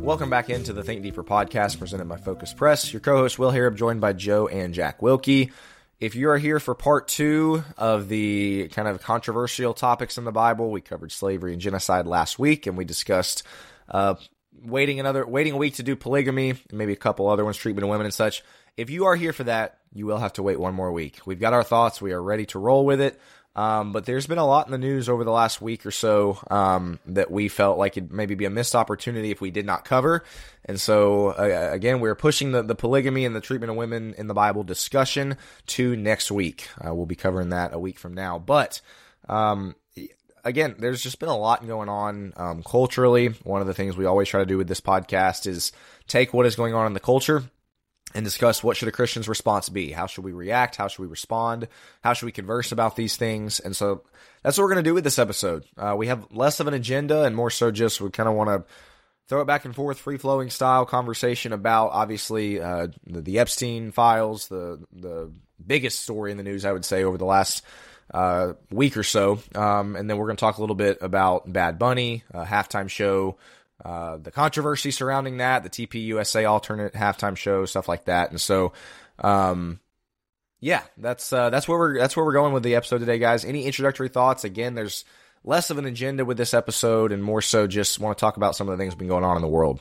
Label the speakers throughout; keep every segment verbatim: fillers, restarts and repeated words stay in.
Speaker 1: Welcome back into the Think Deeper podcast presented by Focus Press. Your co-host Will here, joined by Joe and Jack Wilkie. If you are here for part two of the kind of controversial topics in the Bible, we covered slavery and genocide last week, and we discussed uh, waiting another waiting a week to do polygamy, and maybe a couple other ones, treatment of women and such. If you are here for that, you will have to wait one more week. We've got our thoughts. We are ready to roll with it. Um, but there's been a lot in the news over the last week or so um, that we felt like it'd maybe be a missed opportunity if we did not cover. And so, uh, again, we're pushing the, the polygamy and the treatment of women in the Bible discussion to next week. Uh, we'll be covering that a week from now. But, um, again, there's just been a lot going on um, culturally. One of the things we always try to do with this podcast is take what is going on in the culture and discuss what should a Christian's response be. How should we react? How should we respond? How should we converse about these things? And so that's what we're going to do with this episode. Uh, we have less of an agenda and more so just we kind of want to throw it back and forth, free-flowing style conversation about, obviously, uh, the, the Epstein files, the the biggest story in the news, I would say, over the last uh, week or so. Um, and then we're going to talk a little bit about Bad Bunny, a halftime show, Uh, the controversy surrounding that, the T P U S A alternate halftime show, stuff like that. And so, um, yeah, that's, uh, that's where we're, that's where we're going with the episode today, guys. Any introductory thoughts? Again, there's less of an agenda with this episode and more so just want to talk about some of the things that have been going on in the world.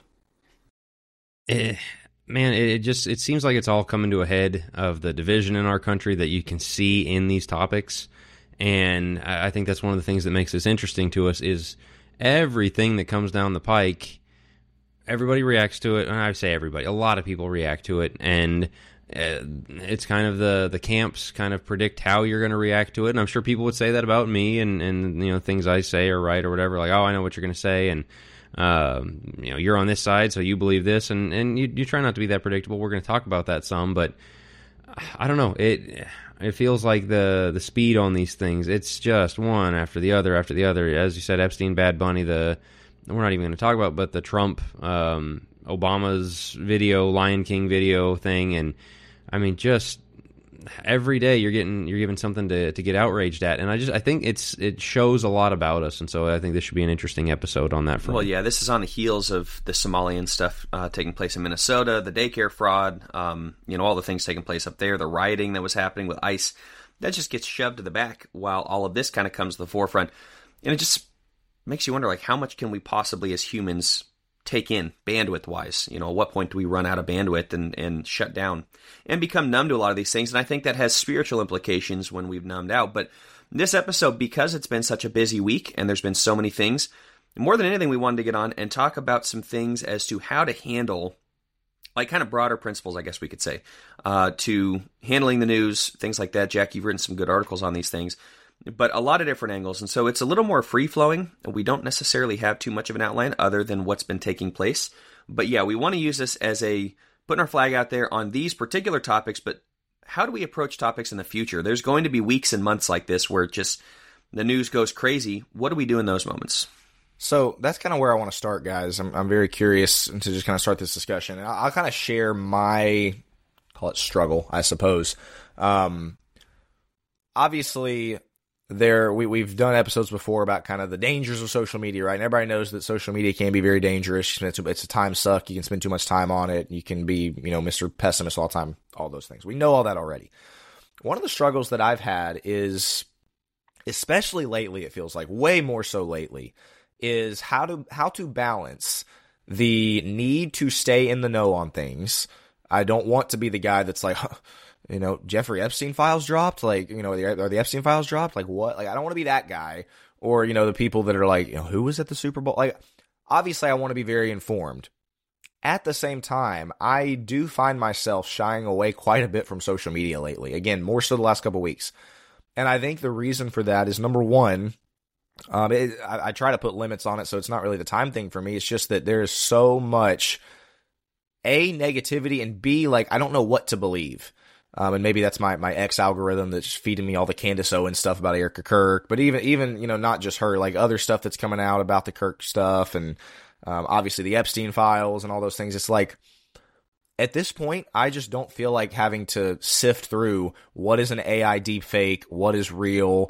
Speaker 2: Eh, man, it just, it seems like it's all coming to a head of the division in our country that you can see in these topics. And I think that's one of the things that makes this interesting to us is everything that comes down the pike, everybody reacts to it. And I say everybody, a lot of people react to it, and uh, it's kind of the the camps kind of predict how you're going to react to it. And I'm sure people would say that about me, and and you know things I say are right or whatever. Like, oh, I know what you're going to say, and uh, you know you're on this side, so you believe this, and and you you try not to be that predictable. We're going to talk about that some, but I don't know it. It feels like the the speed on these things, it's just one after the other after the other. As you said, Epstein, Bad Bunny, the we're not even going to talk about, but the Trump, um, Obama's video, Lion King video thing, and I mean, just every day you're getting you're given something to, to get outraged at, and I just I think it's it shows a lot about us, and so I think this should be an interesting episode on that front.
Speaker 3: Well, yeah, this is on the heels of the Somalian stuff uh, taking place in Minnesota, the daycare fraud, um, you know, all the things taking place up there, the rioting that was happening with ICE. That just gets shoved to the back while all of this kind of comes to the forefront, and it just makes you wonder, like, how much can we possibly as humans take in bandwidth-wise? You know, at what point do we run out of bandwidth and, and shut down and become numb to a lot of these things? And I think that has spiritual implications when we've numbed out. But this episode, because it's been such a busy week and there's been so many things, more than anything, we wanted to get on and talk about some things as to how to handle, like, kind of broader principles, I guess we could say, uh, to handling the news, things like that. Jack, you've written some good articles on these things, but a lot of different angles. And so it's a little more free-flowing. We don't necessarily have too much of an outline other than what's been taking place. But yeah, we want to use this as a putting our flag out there on these particular topics, but how do we approach topics in the future? There's going to be weeks and months like this where just the news goes crazy. What do we do in those moments?
Speaker 1: So that's kind of where I want to start, guys. I'm, I'm very curious to just kind of start this discussion. And I'll, I'll kind of share my, call it struggle, I suppose. Um, obviously, there we, we've done episodes before about kind of the dangers of social media, right? And everybody knows that social media can be very dangerous. It's a, it's a time suck. You can spend too much time on it. You can be, you know, Mister Pessimist all the time, all those things. We know all that already. One of the struggles that I've had is, especially lately, it feels like way more so lately, is how to how to balance the need to stay in the know on things. I don't want to be the guy that's like, you know, Jeffrey Epstein files dropped. Like, you know, are the Epstein files dropped? Like, what? Like, I don't want to be that guy. Or, you know, the people that are like, you know, who was at the Super Bowl? Like, obviously, I want to be very informed. At the same time, I do find myself shying away quite a bit from social media lately. Again, more so the last couple of weeks. And I think the reason for that is, number one, um, it, I, I try to put limits on it, so it's not really the time thing for me. It's just that there is so much, A, negativity, and B, like, I don't know what to believe. Um, and maybe that's my, my X algorithm that's feeding me all the Candace Owens stuff about Erica Kirk. But even, even, you know, not just her, like other stuff that's coming out about the Kirk stuff and, um, obviously the Epstein files and all those things. It's like, at this point, I just don't feel like having to sift through what is an A I deepfake, what is real,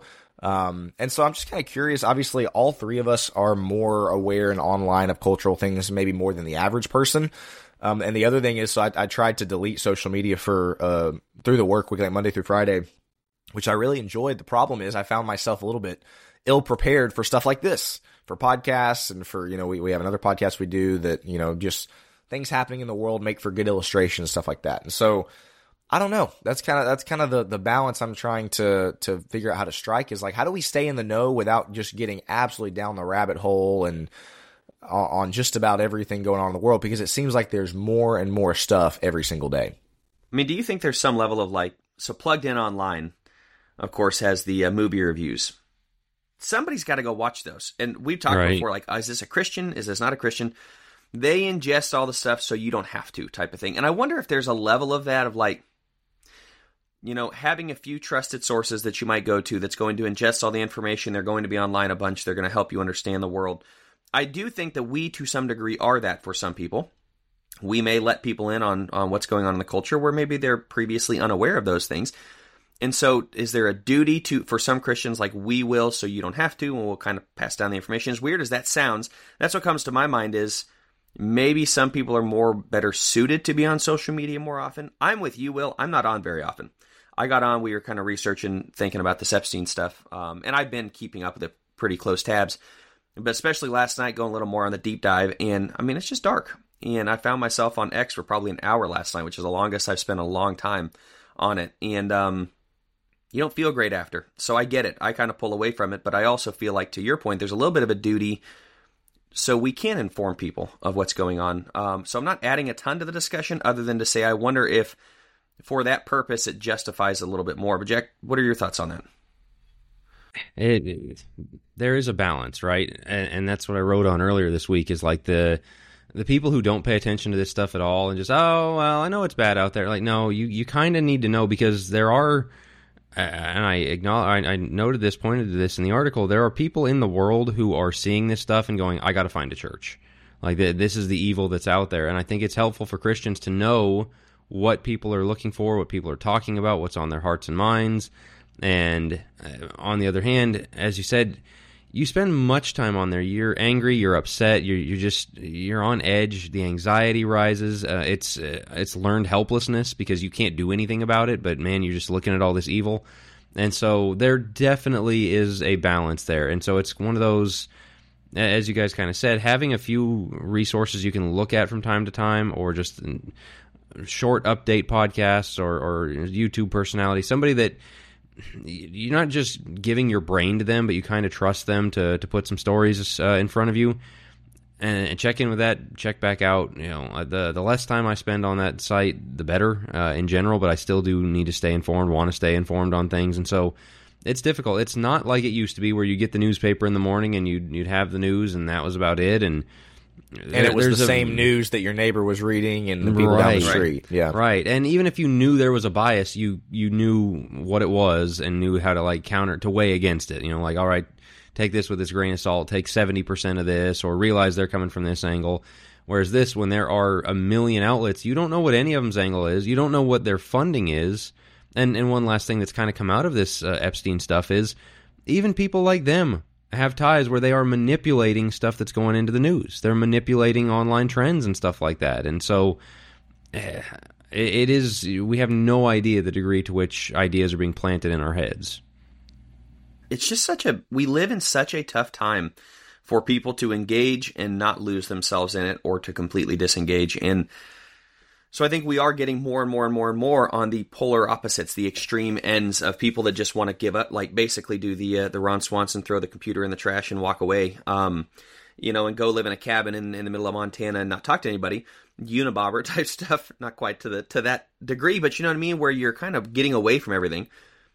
Speaker 1: Um, and so I'm just kind of curious. Obviously, all three of us are more aware and online of cultural things, maybe more than the average person. Um, and the other thing is, so I, I tried to delete social media for uh, through the work week, like Monday through Friday, which I really enjoyed. The problem is I found myself a little bit ill prepared for stuff like this, for podcasts, and for, you know, we, we have another podcast we do that, you know, just things happening in the world make for good illustrations, stuff like that. And so I don't know. That's kind of that's kind of the, the balance I'm trying to to figure out how to strike, is like, how do we stay in the know without just getting absolutely down the rabbit hole and on just about everything going on in the world, because it seems like there's more and more stuff every single day.
Speaker 3: I mean, do you think there's some level of like, so Plugged In Online, of course, has the uh, movie reviews. Somebody's got to go watch those. And we've talked
Speaker 2: right.
Speaker 3: before, like, is this a Christian? Is this not a Christian? They ingest all the stuff so you don't have to, type of thing. And I wonder if there's a level of that, of like, you know, having a few trusted sources that you might go to that's going to ingest all the information. They're going to be online a bunch. They're going to help you understand the world. I do think that we, to some degree, are that for some people. We may let people in on, on what's going on in the culture where maybe they're previously unaware of those things. And so is there a duty to, for some Christians, like, we will so you don't have to, and we'll kind of pass down the information? As weird as that sounds, that's what comes to my mind, is maybe some people are more better suited to be on social media more often. I'm with you, Will. I'm not on very often. I got on, we were kind of researching, thinking about this Epstein stuff, um, and I've been keeping up with it pretty close tabs. But especially last night, going a little more on the deep dive, and I mean, it's just dark. And I found myself on X for probably an hour last night, which is the longest I've spent a long time on it. And um, you don't feel great after. So I get it. I kind of pull away from it. But I also feel like, to your point, there's a little bit of a duty so we can inform people of what's going on. Um, so I'm not adding a ton to the discussion, other than to say I wonder if, for that purpose, it justifies a little bit more. But Jack, what are your thoughts on that?
Speaker 2: It, it, there is a balance, right? And, and that's what I wrote on earlier this week, is like the the people who don't pay attention to this stuff at all and just, oh, well, I know it's bad out there. Like, no, you, you kind of need to know, because there are, and I acknowledge, I, I noted this, pointed to this in the article, there are people in the world who are seeing this stuff and going, I got to find a church. Like, the, this is the evil that's out there. And I think it's helpful for Christians to know what people are looking for, what people are talking about, what's on their hearts and minds. And uh, on the other hand, as you said, you spend much time on there. You're angry, you're upset, you're you're just you're on edge. The anxiety rises. Uh, it's uh, it's learned helplessness, because you can't do anything about it. But man, you're just looking at all this evil, and so there definitely is a balance there. And so it's one of those, as you guys kind of said, having a few resources you can look at from time to time, or just short update podcasts, or, or YouTube personality, somebody that you're not just giving your brain to them, but you kind of trust them to, to put some stories uh, in front of you, and, and check in with that, check back out. You know, the the less time I spend on that site, the better uh, in general, but I still do need to stay informed, want to stay informed on things. And so it's difficult. It's not like it used to be, where you get the newspaper in the morning and you'd, you'd have the news and that was about it. And
Speaker 1: And it was the a, same news that your neighbor was reading and the people
Speaker 2: right,
Speaker 1: down the street.
Speaker 2: Right,
Speaker 1: yeah.
Speaker 2: Right. And even if you knew there was a bias, you you knew what it was and knew how to like counter, to weigh against it. You know, like, all right, take this with this grain of salt, take seventy percent of this, or realize they're coming from this angle. Whereas this, when there are a million outlets, you don't know what any of them's angle is. You don't know what their funding is. And, and one last thing that's kind of come out of this uh, Epstein stuff is even people like them have ties where they are manipulating stuff that's going into the news. They're manipulating online trends and stuff like that. And so uh, it, it is, we have no idea the degree to which ideas are being planted in our heads.
Speaker 3: It's just such a, we live in such a tough time for people to engage and not lose themselves in it, or to completely disengage. And so I think we are getting more and more and more and more on the polar opposites, the extreme ends of people that just want to give up, like basically do the uh, the Ron Swanson, throw the computer in the trash and walk away, um, you know, and go live in a cabin in, in the middle of Montana and not talk to anybody. Unabomber type stuff, not quite to the to that degree, but you know what I mean, where you're kind of getting away from everything.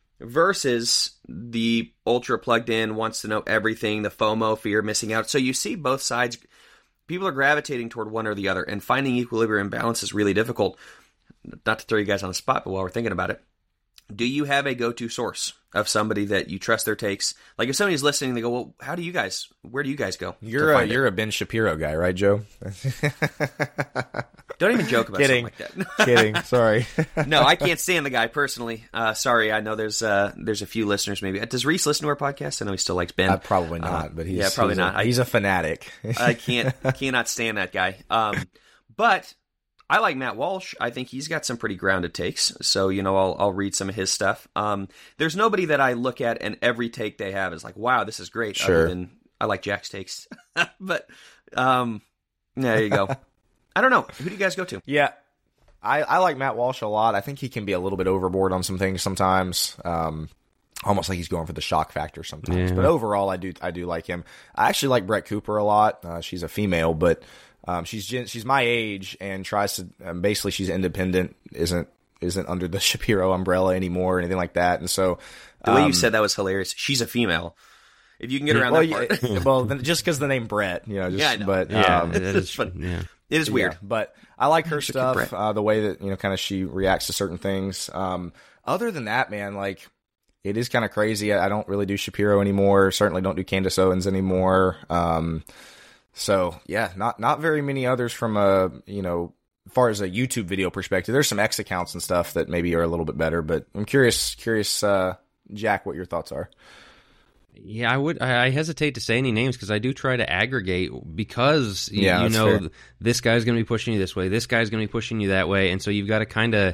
Speaker 3: Versus the ultra plugged in, wants to know everything, the FOMO, fear of missing out. So you see both sides. People are gravitating toward one or the other, and finding equilibrium and balance is really difficult. Not to throw you guys on the spot, but while we're thinking about it, do you have a go-to source of somebody that you trust their takes? Like if somebody's listening, they go, well, how do you guys, where do you guys go?
Speaker 1: You're a, you're a Ben Shapiro guy, right, Joe?
Speaker 3: Don't even joke about
Speaker 1: Kidding.
Speaker 3: something like that.
Speaker 1: Kidding. Sorry.
Speaker 3: No, I can't stand the guy personally. Uh, sorry, I know there's uh, there's a few listeners maybe. Does Reese listen to our podcast? I know he still likes Ben.
Speaker 1: Uh, probably not,
Speaker 3: Uh,
Speaker 1: but he's,
Speaker 3: yeah, probably
Speaker 1: he's
Speaker 3: not.
Speaker 1: A,
Speaker 3: I-
Speaker 1: he's a fanatic.
Speaker 3: I can't cannot stand that guy. Um, but I like Matt Walsh. I think he's got some pretty grounded takes. So, you know, I'll I'll read some of his stuff. Um, there's nobody that I look at and every take they have is like, wow, this is great.
Speaker 1: Sure.
Speaker 3: Other than I like Jack's takes. But um, there you go. I don't know. Who do you guys go to?
Speaker 1: Yeah. I, I like Matt Walsh a lot. I think he can be a little bit overboard on some things sometimes. Um, almost like he's going for the shock factor sometimes.
Speaker 2: Yeah.
Speaker 1: But overall, I do I do like him. I actually like Brett Cooper a lot. Uh, she's a female, but um, she's gen- she's my age and tries to um, basically she's independent. isn't isn't under the Shapiro umbrella anymore or anything like that. And so
Speaker 3: The way
Speaker 1: um,
Speaker 3: you said that was hilarious. She's a female. If you can get around
Speaker 1: well,
Speaker 3: that part.
Speaker 1: yeah, well, then just because the name Brett, you know, just,
Speaker 3: Yeah, I know.
Speaker 1: but
Speaker 2: Yeah,
Speaker 1: um,
Speaker 2: that is
Speaker 3: it's fun.
Speaker 2: Yeah.
Speaker 3: It is weird.
Speaker 1: Yeah, but I like her
Speaker 3: Should keep
Speaker 1: stuff,
Speaker 3: Brett.
Speaker 1: uh, the way that, you know, kind of she reacts to certain things. Um, other than that, man, like, it is kind of crazy. I, I don't really do Shapiro anymore. Certainly don't do Candace Owens anymore. Um, so, yeah, not not very many others from a, you know, as far as a YouTube video perspective. There's some X accounts and stuff that maybe are a little bit better, but I'm curious, curious, uh, Jack, what your thoughts are.
Speaker 2: Yeah, I would. I I hesitate to say any names because I do try to aggregate because you,
Speaker 1: Yeah,
Speaker 2: you
Speaker 1: that's
Speaker 2: know
Speaker 1: fair.
Speaker 2: this guy's going to be pushing you this way, this guy's going to be pushing you that way, and so you've got to kind of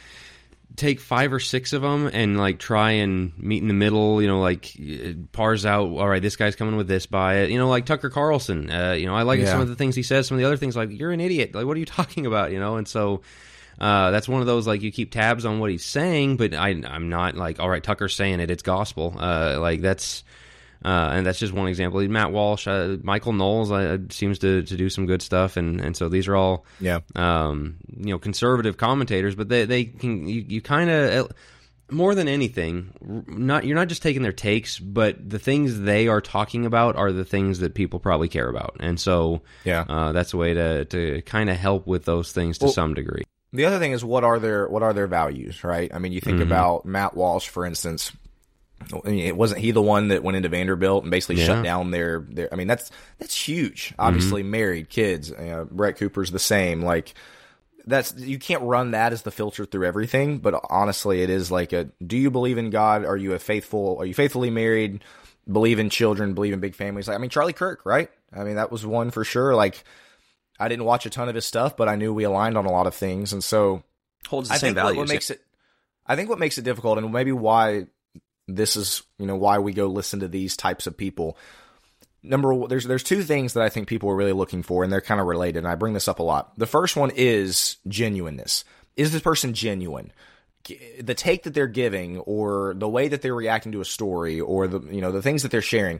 Speaker 2: take five or six of them and like try and meet in the middle. You know, like uh, parse out. All right, this guy's coming with this by it. You know, like Tucker Carlson. Uh, you know, I like
Speaker 1: Yeah.
Speaker 2: some of the things he says. Some of the other things, like you're an idiot. Like, what are you talking about? You know, and so. Uh, that's one of those, like, you keep tabs on what he's saying, but I, I'm not like, all right, Tucker's saying it, it's gospel. Uh, like, that's, uh, and that's just one example. Matt Walsh, uh, Michael Knowles uh, seems to, to do some good stuff, and, and so these are all,
Speaker 1: Yeah.
Speaker 2: um, you know, conservative commentators, but they, they can, you, you kind of, more than anything, not you're not just taking their takes, but the things they are talking about are the things that people probably care about, and so,
Speaker 1: Yeah.
Speaker 2: uh, that's a way to, to kind of help with those things to
Speaker 1: Well,
Speaker 2: some degree.
Speaker 1: The other thing is what are their what are their values, right? I mean, you think
Speaker 2: Mhm.
Speaker 1: about Matt Walsh, for instance. I mean, it wasn't he the one that went into Vanderbilt and basically
Speaker 2: Yeah.
Speaker 1: shut down their, their I mean, that's that's huge. Obviously, married, kids. You know, Brett Cooper's the same. Like, that's you can't run that as the filter through everything. But honestly, it is like a: do you believe in God? Are you a faithful? Are you faithfully married? Believe in children? Believe in big families? Like, I mean, Charlie Kirk, right? I mean, that was one for sure. Like, I didn't watch a ton of his stuff, but I knew we aligned on a lot of things, and so.
Speaker 3: Holds the
Speaker 1: I
Speaker 3: same
Speaker 1: think what,
Speaker 3: values.
Speaker 1: what makes it, I think what makes it difficult, and maybe why this is, you know, why we go listen to these types of people. Number one, there's there's two things that I think people are really looking for, and they're kind of related. And I bring this up a lot. The first one is genuineness. Is this person genuine? The take that they're giving, or the way that they're reacting to a story, or the you know the things that they're sharing.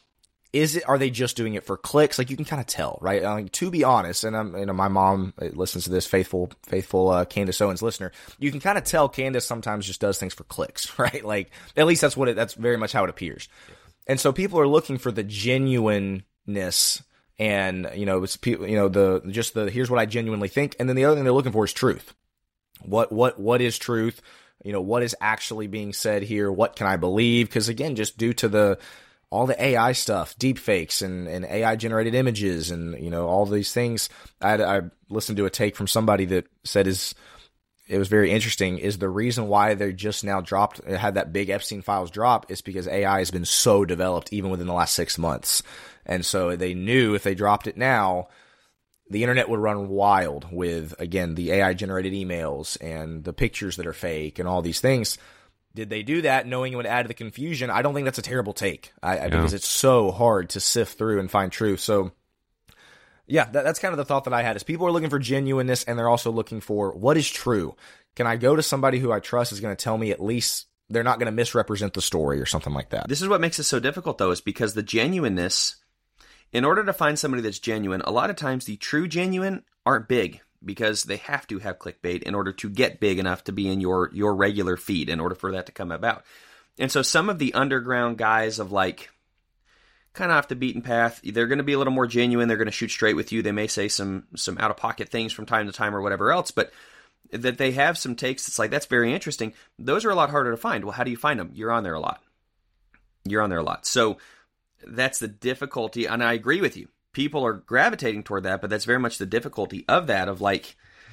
Speaker 1: Is it? Are they just doing it for clicks? Like, you can kind of tell, right? Like, to be honest, and I'm, you know, my mom listens to this, faithful, faithful uh, Candace Owens listener. You can kind of tell Candace sometimes just does things for clicks, right? Like, at least that's what it. That's very much how it appears. And so people are looking for the genuineness, and you know, it's you know the just the here's what I genuinely think, and then the other thing they're looking for is truth. What what what is truth? You know, what is actually being said here? What can I believe? Because again, just due to the all the A I stuff, deep fakes and, and A I generated images and, you know, all these things. I, I listened to a take from somebody that said is, it was very interesting, is the reason why they just now dropped, had that big Epstein files drop is because A I has been so developed even within the last six months. And so they knew if they dropped it now, the internet would run wild with, again, the A I generated emails and the pictures that are fake and all these things. Did they do that knowing it would add to the confusion? I don't think that's a terrible take I, I,
Speaker 2: Yeah.
Speaker 1: because it's so hard to sift through and find truth. So, yeah, that, that's kind of the thought that I had is people are looking for genuineness, and they're also looking for what is true. Can I go to somebody who I trust is going to tell me at least they're not going to misrepresent the story or something like that?
Speaker 3: This is what makes it so difficult, though, is because the genuineness, in order to find somebody that's genuine, a lot of times the true genuine aren't big because they have to have clickbait in order to get big enough to be in your, your regular feed in order for that to come about. And so some of the underground guys of like, kind of off the beaten path, they're going to be a little more genuine. They're going to shoot straight with you. They may say some, some out of pocket things from time to time or whatever else, but that they have some takes. It's like, that's very interesting. Those are a lot harder to find. Well, how do you find them? You're on there a lot. You're on there a lot. So that's the difficulty. And I agree with you. People are gravitating toward that, but that's very much the difficulty of that, of like,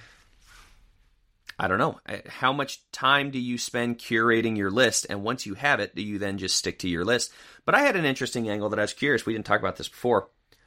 Speaker 3: I don't know. How much time do you spend curating your list? And once you have it, do you then just stick to your list? But I had an interesting angle that I was curious. We didn't talk about this before.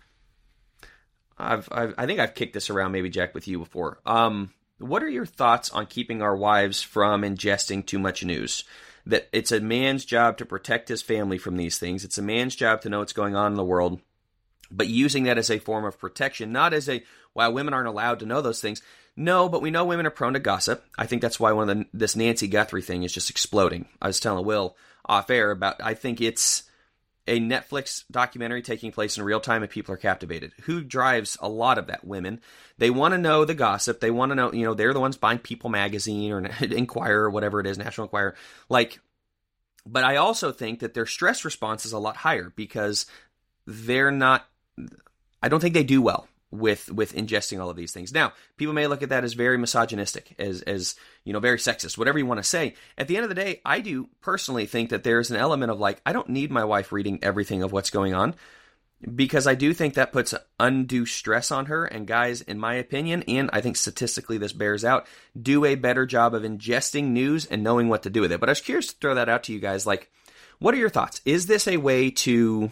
Speaker 3: I've, I've I think I've kicked this around, maybe Jack, with you before. Um, what are your thoughts on keeping our wives from ingesting too much news? That it's a man's job to protect his family from these things. It's a man's job to know what's going on in the world, but using that as a form of protection, not as a, well, women aren't allowed to know those things. No, but we know women are prone to gossip. I think that's why one of the, this Nancy Guthrie thing is just exploding. I was telling Will off air about, I think it's a Netflix documentary taking place in real time and people are captivated. Who drives a lot of that? Women. They want to know the gossip. They want to know, you know, they're the ones buying People magazine or Enquirer or whatever it is, National Enquirer. Like, but I also think that their stress response is a lot higher because they're not, I don't think they do well with with ingesting all of these things. Now, people may look at that as very misogynistic, as as you know, very sexist, whatever you want to say. At the end of the day, I do personally think that there's an element of like, I don't need my wife reading everything of what's going on, because I do think that puts undue stress on her. And guys, in my opinion, and I think statistically this bears out, do a better job of ingesting news and knowing what to do with it. But I was curious to throw that out to you guys. Like, what are your thoughts? Is this a way to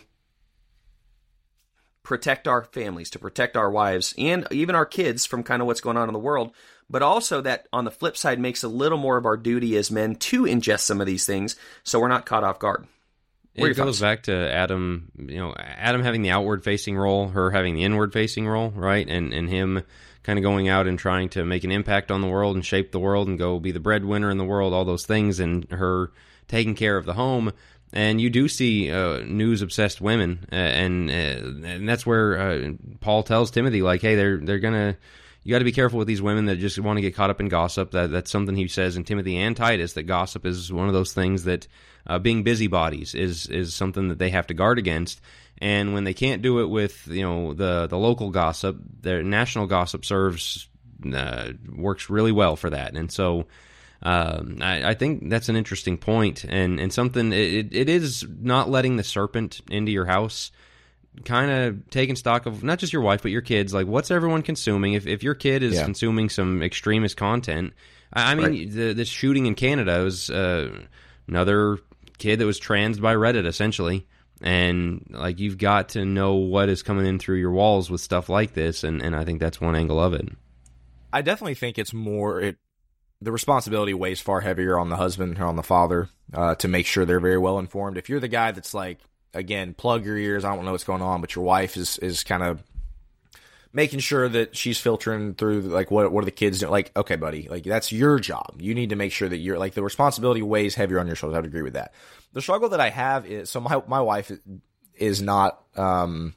Speaker 3: protect our families, to protect our wives, and even our kids from kind of what's going on in the world, but also that on the flip side makes a little more of our duty as men to ingest some of these things so we're not caught off guard? What
Speaker 2: it goes back to Adam, you know, Adam having the outward-facing role, her having the inward-facing role, right? And and him kind of going out and trying to make an impact on the world and shape the world and go be the breadwinner in the world, all those things, and her taking care of the home. And you do see uh, news-obsessed women, uh, and uh, and that's where uh, Paul tells Timothy, like, hey, they're they're gonna, you got to be careful with these women that just want to get caught up in gossip. That that's something he says in Timothy and Titus, that gossip is one of those things that uh, being busybodies is is something that they have to guard against. And when they can't do it with, you know, the the local gossip, their national gossip serves uh, works really well for that. And so. Um, I, I think that's an interesting point, and, and something, it, it is not letting the serpent into your house, kind of taking stock of not just your wife, but your kids. Like, what's everyone consuming? If if your kid is yeah. consuming some extremist content, I, I mean, right. the, this shooting in Canada was uh, another kid that was transed by Reddit, essentially. And, like, you've got to know what is coming in through your walls with stuff like this, and, and I think that's one angle of it.
Speaker 1: I definitely think it's more... it. The responsibility weighs far heavier on the husband or on the father uh, to make sure they're very well informed. If you're the guy that's like, again, plug your ears, I don't know what's going on, but your wife is is kind of making sure that she's filtering through, like, what what are the kids doing? Like, okay, buddy, like, that's your job. You need to make sure that you're, like, the responsibility weighs heavier on your shoulders. I would agree with that. The struggle that I have is, so my, my wife is not um,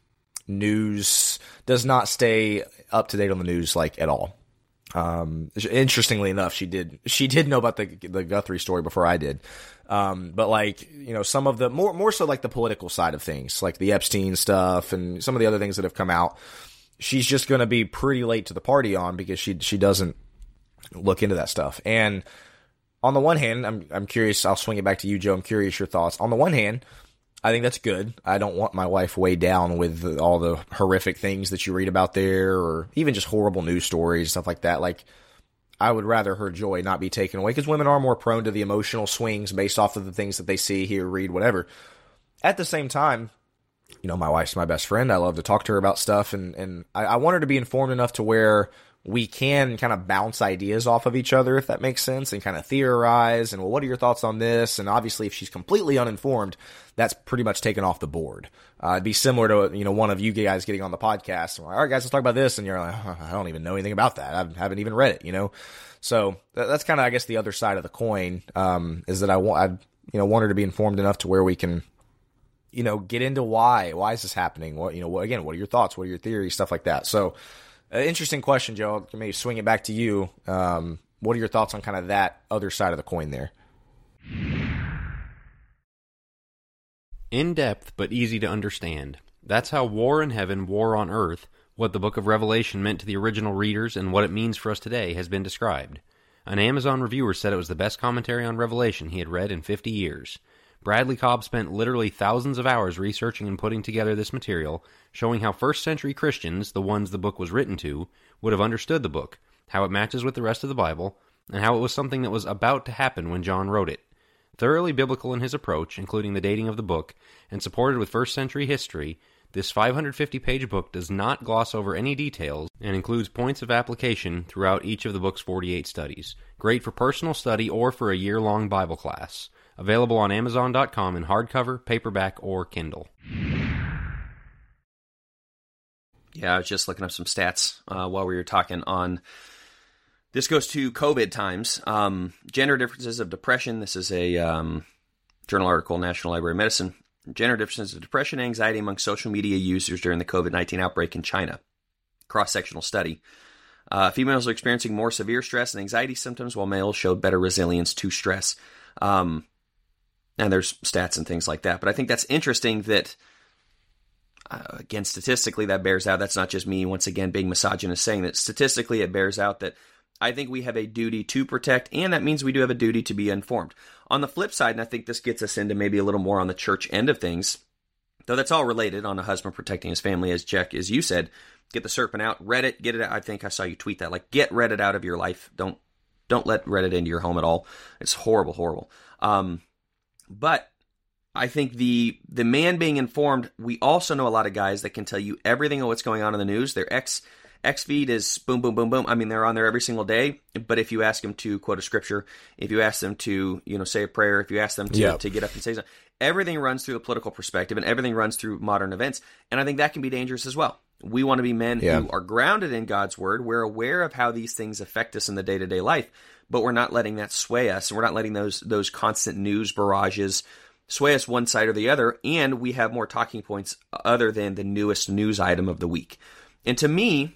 Speaker 1: news, does not stay up to date on the news, like, at all. Um, interestingly enough, she did, she did know about the, the Guthrie story before I did. Um, but like, you know, some of the more, more so like the political side of things, like the Epstein stuff and some of the other things that have come out, she's just going to be pretty late to the party on because she, she doesn't look into that stuff. And on the one hand, I'm, I'm curious, I'll swing it back to you, Joe. I'm curious your thoughts. On the one hand, I think that's good. I don't want my wife weighed down with all the horrific things that you read about there, or even just horrible news stories, stuff like that. Like, I would rather her joy not be taken away, because women are more prone to the emotional swings based off of the things that they see, hear, read, whatever. At the same time, you know, my wife's my best friend. I love to talk to her about stuff, and, and I, I want her to be informed enough to where we can kind of bounce ideas off of each other, if that makes sense, and kind of theorize, and, well, what are your thoughts on this? And obviously, if she's completely uninformed, that's pretty much taken off the board. Uh, it'd be similar to, you know, one of you guys getting on the podcast, and we're like, all right, guys, let's talk about this, and you're like, oh, I don't even know anything about that. I haven't even read it, you know? So that, that's kind of, I guess, the other side of the coin, um, is that I want, I, you know, want her to be informed enough to where we can, you know, get into why, why is this happening? What, you know, what, again, what are your thoughts? What are your theories? Stuff like that. So, Uh, interesting question, Joe. Maybe swing it back to you. Um, what are your thoughts on kind of that other side of the coin there?
Speaker 2: In depth, but easy to understand. That's how War in Heaven, War on Earth, what the book of Revelation meant to the original readers and what it means for us today, has been described. An Amazon reviewer said it was the best commentary on Revelation he had read in fifty years. Bradley Cobb spent literally thousands of hours researching and putting together this material, showing how first-century Christians, the ones the book was written to, would have understood the book, how it matches with the rest of the Bible, and how it was something that was about to happen when John wrote it. Thoroughly biblical in his approach, including the dating of the book, and supported with first century history, this five hundred fifty page book does not gloss over any details and includes points of application throughout each of the book's forty-eight studies. Great for personal study or for a year-long Bible class. Available on Amazon dot com in hardcover, paperback, or Kindle.
Speaker 3: Yeah, I was just looking up some stats uh, while we were talking on... This goes to COVID times. Um, gender differences of depression. This is a um, journal article, National Library of Medicine. Gender differences of depression and anxiety among social media users during the COVID nineteen outbreak in China. Cross-sectional study. Uh, females are experiencing more severe stress and anxiety symptoms, while males showed better resilience to stress. Um, and there's stats and things like that. But I think that's interesting that, uh, again, statistically that bears out. That's not just me, once again, being misogynist, saying that statistically it bears out that I think we have a duty to protect, and that means we do have a duty to be informed. On the flip side, and I think this gets us into maybe a little more on the church end of things, though that's all related on a husband protecting his family, as Jack, as you said, get the serpent out, Reddit, get it out. I think I saw you tweet that, like, get Reddit out of your life. Don't don't let Reddit into your home at all. It's horrible, horrible. Um, but I think the the man being informed, we also know a lot of guys that can tell you everything of what's going on in the news. Their ex X feed is boom, boom, boom, boom. I mean, they're on there every single day. But if you ask them to quote a scripture, if you ask them to, you know, say a prayer, if you ask them to, yep. to get up and say something, everything runs through a political perspective and everything runs through modern events. And I think that can be dangerous as well. We want to be men yeah. who are grounded in God's word. We're aware of how these things affect us in the day-to-day life, but we're not letting that sway us. And we're not letting those those constant news barrages sway us one side or the other. And we have more talking points other than the newest news item of the week. And to me,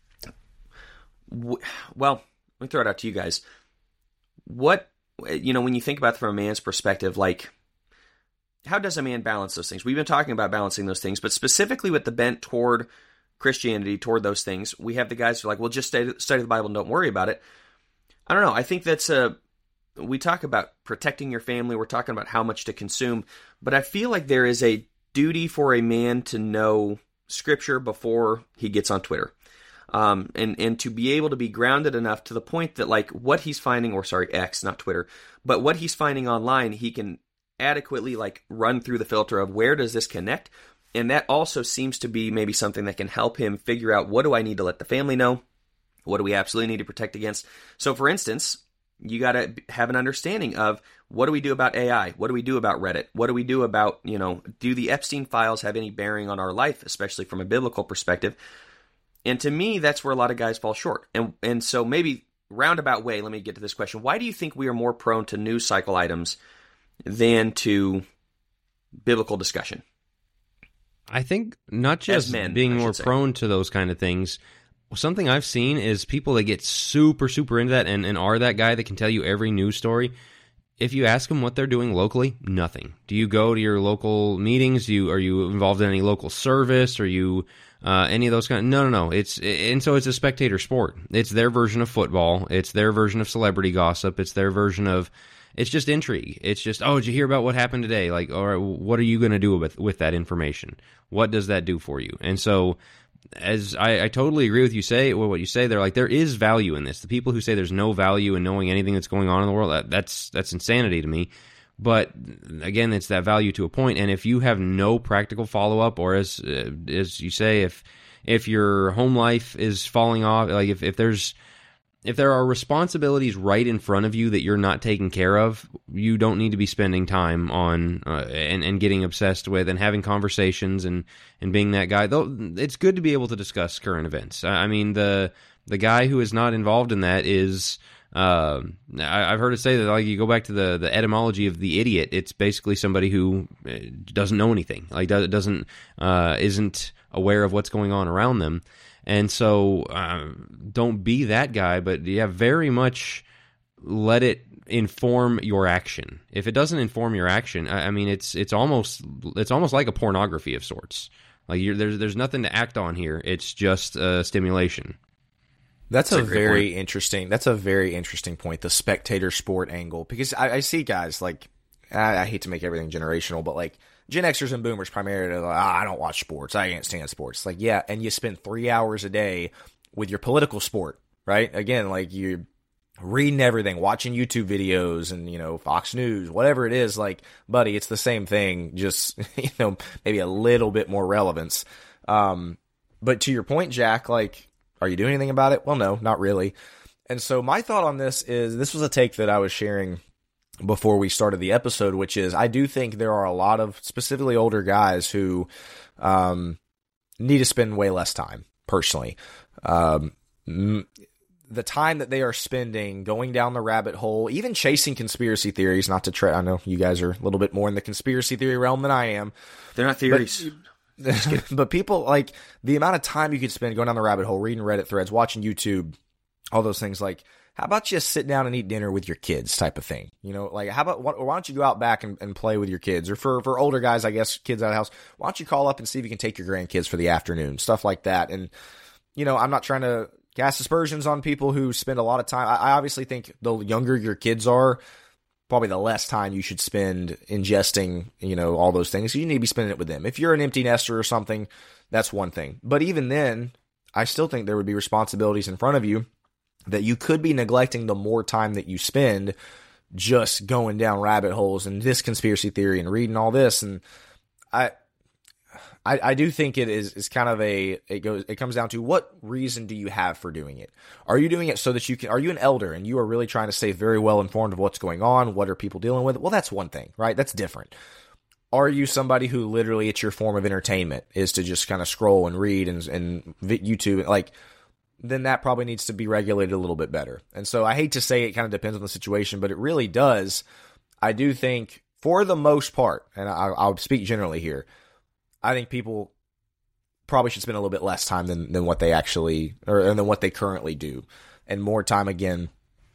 Speaker 3: well, let me throw it out to you guys. What, you know, when you think about it from a man's perspective, like, how does a man balance those things? We've been talking about balancing those things, but specifically with the bent toward Christianity, toward those things, we have the guys who are like, well, just study, study the Bible and don't worry about it. I don't know. I think that's a, we talk about protecting your family. We're talking about how much to consume, but I feel like there is a duty for a man to know Scripture before he gets on Twitter. Um, and, and to be able to be grounded enough to the point that, like, what he's finding, or sorry, X, not Twitter, but what he's finding online, he can adequately, like, run through the filter of where does this connect? And that also seems to be maybe something that can help him figure out, what do I need to let the family know? What do we absolutely need to protect against? So, for instance, you got to have an understanding of, what do we do about A I? What do we do about Reddit? What do we do about, you know, do the Epstein files have any bearing on our life, especially from a biblical perspective? And to me, that's where a lot of guys fall short. And and so maybe roundabout way, let me get to this question. Why do you think we are more prone to news cycle items than to biblical discussion?
Speaker 2: I think not just men, being more say. prone to those kind of things. Something I've seen is people that get super, super into that and, and are that guy that can tell you every news story. If you ask them what they're doing locally, nothing. Do you go to your local meetings? Do you, are you involved in any local service? Are you uh, any of those kind of... No, no, no. It's and so it's a spectator sport. It's their version of football. It's their version of celebrity gossip. It's their version of... It's just intrigue. It's just, oh, did you hear about what happened today? Like, all right, what are you going to do with with that information? What does that do for you? And so... As I, I totally agree with you say well, what you say, they're like, there is value in this. The people who say there's no value in knowing anything that's going on in the world, that, that's that's insanity to me. But again, it's that value to a point. And if you have no practical follow up, or as uh, as you say, if if your home life is falling off, like if, if there's if there are responsibilities right in front of you that you're not taking care of, you don't need to be spending time on uh, and, and getting obsessed with and having conversations and, and being that guy. Though it's good to be able to discuss current events. I mean, the the guy who is not involved in that is, uh, I, I've heard it say that, like, you go back to the, the etymology of the idiot, it's basically somebody who doesn't know anything, like doesn't uh, isn't aware of what's going on around them. And so uh, don't be that guy, but yeah, very much let it inform your action. If it doesn't inform your action, I, I mean, it's it's almost it's almost like a pornography of sorts. Like you're, there's there's nothing to act on here. It's just uh, stimulation.
Speaker 1: That's, that's a, a very
Speaker 3: point.
Speaker 1: interesting. That's a very interesting point. The spectator sport angle, because I, I see guys like I, I hate to make everything generational, but like. Gen Xers and Boomers primarily are like, ah, I don't watch sports. I can't stand sports. Like, yeah, and you spend three hours a day with your political sport, right? Again, like you, reading everything, watching YouTube videos and, you know, Fox News, whatever it is, like, buddy, it's the same thing, just, you know, maybe a little bit more relevance. Um, but to your point, Jack, like, are you doing anything about it? Well, no, not really. And so my thought on this is, this was a take that I was sharing before we started the episode, which is I do think there are a lot of specifically older guys who um, need to spend way less time, personally. Um, the time that they are spending going down the rabbit hole, even chasing conspiracy theories, not to try, I know you guys are a little bit more in the conspiracy theory realm than I am.
Speaker 3: They're not theories.
Speaker 1: But, but people, like, the amount of time you could spend going down the rabbit hole, reading Reddit threads, watching YouTube, all those things, like, how about just sit down and eat dinner with your kids type of thing? You know, like, how about, why don't you go out back and, and play with your kids? Or for, for older guys, I guess, kids out of the house, why don't you call up and see if you can take your grandkids for the afternoon, stuff like that. And, you know, I'm not trying to cast aspersions on people who spend a lot of time. I, I obviously think the younger your kids are, probably the less time you should spend ingesting, you know, all those things. You need to be spending it with them. If you're an empty nester or something, that's one thing. But even then, I still think there would be responsibilities in front of you that you could be neglecting the more time that you spend just going down rabbit holes and this conspiracy theory and reading all this. And I, I, I do think it is, is kind of a, it goes, it comes down to what reason do you have for doing it? Are you doing it so that you can, are you an elder and you are really trying to stay very well informed of what's going on? What are people dealing with? Well, that's one thing, right? That's different. Are you somebody who literally it's your form of entertainment is to just kind of scroll and read and, and YouTube, like, then that probably needs to be regulated a little bit better. And so I hate to say it kind of depends on the situation, but it really does. I do think for the most part, and I, I'll speak generally here, I think people probably should spend a little bit less time than, than what they actually, or than what they currently do. And more time, again,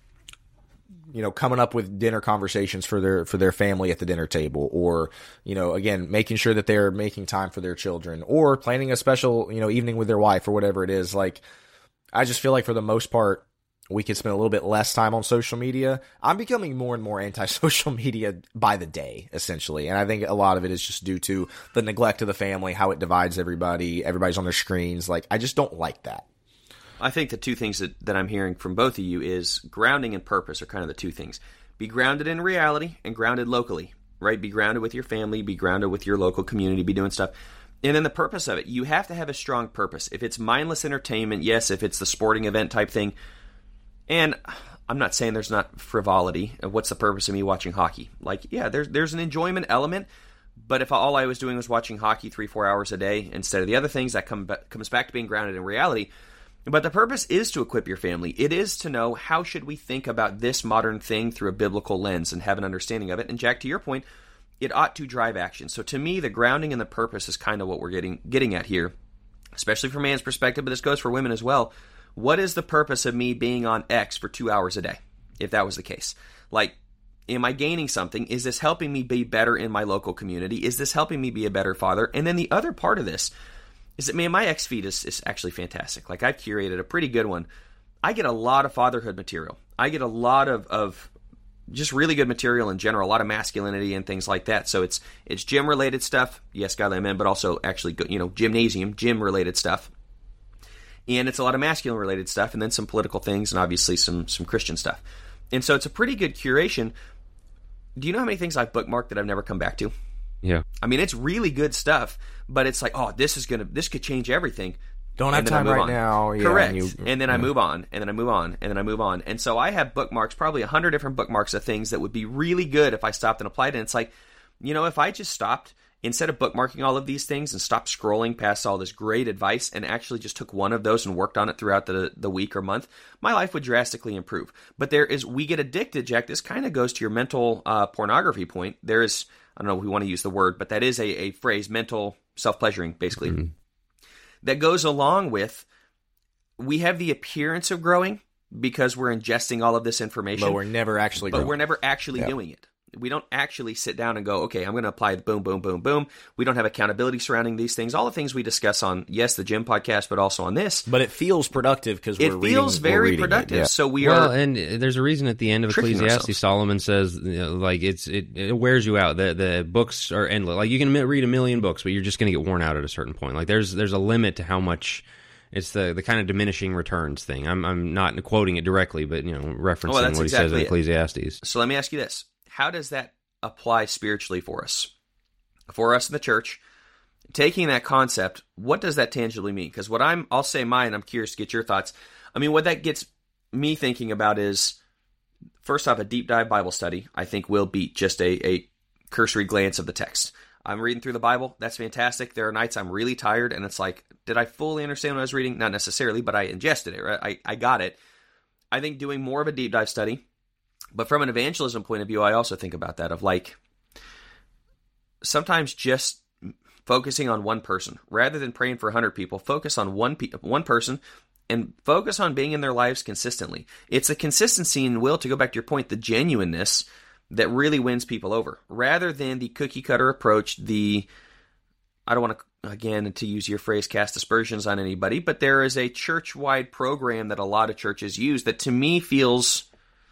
Speaker 1: you know, coming up with dinner conversations for their, for their family at the dinner table, or, you know, again, making sure that they're making time for their children, or planning a special, you know, evening with their wife or whatever it is. Like, I just feel like for the most part, we can spend a little bit less time on social media. I'm becoming more and more anti-social media by the day, essentially. And I think a lot of it is just due to the neglect of the family, how it divides everybody. Everybody's on their screens. Like, I just don't like that.
Speaker 3: I think the two things that, that I'm hearing from both of you is grounding and purpose are kind of the two things. Be grounded in reality and grounded locally, right? Be grounded with your family, be grounded with your local community, be doing stuff. And then the purpose of it, you have to have a strong purpose. If it's mindless entertainment, yes. If it's the sporting event type thing, and I'm not saying there's not frivolity. What's the purpose of me watching hockey? Like, yeah, there's there's an enjoyment element, but if all I was doing was watching hockey three, four hours a day instead of the other things, that come, comes back to being grounded in reality. But the purpose is to equip your family. It is to know how should we think about this modern thing through a biblical lens and have an understanding of it. And Jack, to your point, it ought to drive action. So to me, the grounding and the purpose is kind of what we're getting getting at here, especially from man's perspective, but this goes for women as well. What is the purpose of me being on X for two hours a day, if that was the case? Like, am I gaining something? Is this helping me be better in my local community? Is this helping me be a better father? And then the other part of this is that, man, my X feed is, is actually fantastic. Like, I've curated a pretty good one. I get a lot of fatherhood material. I get a lot of, of just really good material in general, a lot of masculinity and things like that. So it's it's gym-related stuff, yes, godly men, but also actually, you know, gymnasium, gym-related stuff. And it's a lot of masculine-related stuff, and then some political things, and obviously some some Christian stuff. And so it's a pretty good curation. Do you know how many things I've bookmarked that I've never come back to?
Speaker 2: Yeah.
Speaker 3: I mean, it's really good stuff, but it's like, oh, this is gonna, this could change everything.
Speaker 1: Don't have time right
Speaker 3: on.
Speaker 1: now. Yeah,
Speaker 3: Correct.
Speaker 1: And, you,
Speaker 3: and then
Speaker 1: yeah.
Speaker 3: I move on, and then I move on, and then I move on. And so I have bookmarks, probably a hundred different bookmarks of things that would be really good if I stopped and applied it. And it's like, you know, if I just stopped, instead of bookmarking all of these things and stopped scrolling past all this great advice and actually just took one of those and worked on it throughout the, the week or month, my life would drastically improve. But there is, we get addicted, Jack. This kind of goes to your mental uh, pornography point. There is, I don't know if we want to use the word, but that is a, a phrase, mental self-pleasuring, basically, mm-hmm. that goes along with, we have the appearance of growing because we're ingesting all of this information.
Speaker 1: But we're never actually
Speaker 3: But
Speaker 1: growing.
Speaker 3: we're never actually
Speaker 1: yep.
Speaker 3: doing it. We don't actually sit down and go, okay, I'm going to apply boom, boom, boom, boom. We don't have accountability surrounding these things. All the things we discuss on, yes, the gym podcast, but also on this.
Speaker 1: But it feels productive because we're
Speaker 3: reading. It feels
Speaker 1: reading,
Speaker 3: very
Speaker 1: reading
Speaker 3: productive.
Speaker 1: It, yeah.
Speaker 3: So we
Speaker 2: well,
Speaker 3: are.
Speaker 2: and there's a reason at the end of Ecclesiastes, ourselves. Solomon says, you know, like it's it, it wears you out. The the books are endless. Like you can read a million books, but you're just going to get worn out at a certain point. Like there's there's a limit to how much it's the the kind of diminishing returns thing. I'm I'm not quoting it directly, but you know, referencing
Speaker 3: well,
Speaker 2: what he
Speaker 3: exactly
Speaker 2: says in
Speaker 3: it.
Speaker 2: Ecclesiastes.
Speaker 3: So let me ask you this: how does that apply spiritually for us? For us in the church, taking that concept, what does that tangibly mean? Because what I'm, I'll say mine. I'm curious to get your thoughts. I mean, what that gets me thinking about is, first off, a deep dive Bible study, I think will beat just a, a cursory glance of the text. I'm reading through the Bible. That's fantastic. There are nights I'm really tired, and it's like, did I fully understand what I was reading? Not necessarily, but I ingested it, right? I, I got it. I think doing more of a deep dive study, but from an evangelism point of view, I also think about that, of like, sometimes just focusing on one person. Rather than praying for one hundred people, focus on one pe- one person, and focus on being in their lives consistently. It's the consistency and will, to go back to your point, the genuineness that really wins people over, rather than the cookie cutter approach, the, I don't want to, again, to use your phrase, cast aspersions on anybody, but there is a church-wide program that a lot of churches use that to me feels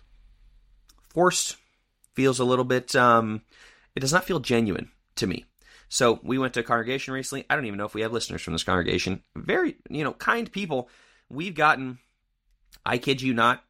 Speaker 3: forced, feels a little bit, um, it does not feel genuine to me. So we went to a congregation recently. I don't even know if we have listeners from this congregation. Very, you know, kind people. We've gotten, I kid you not,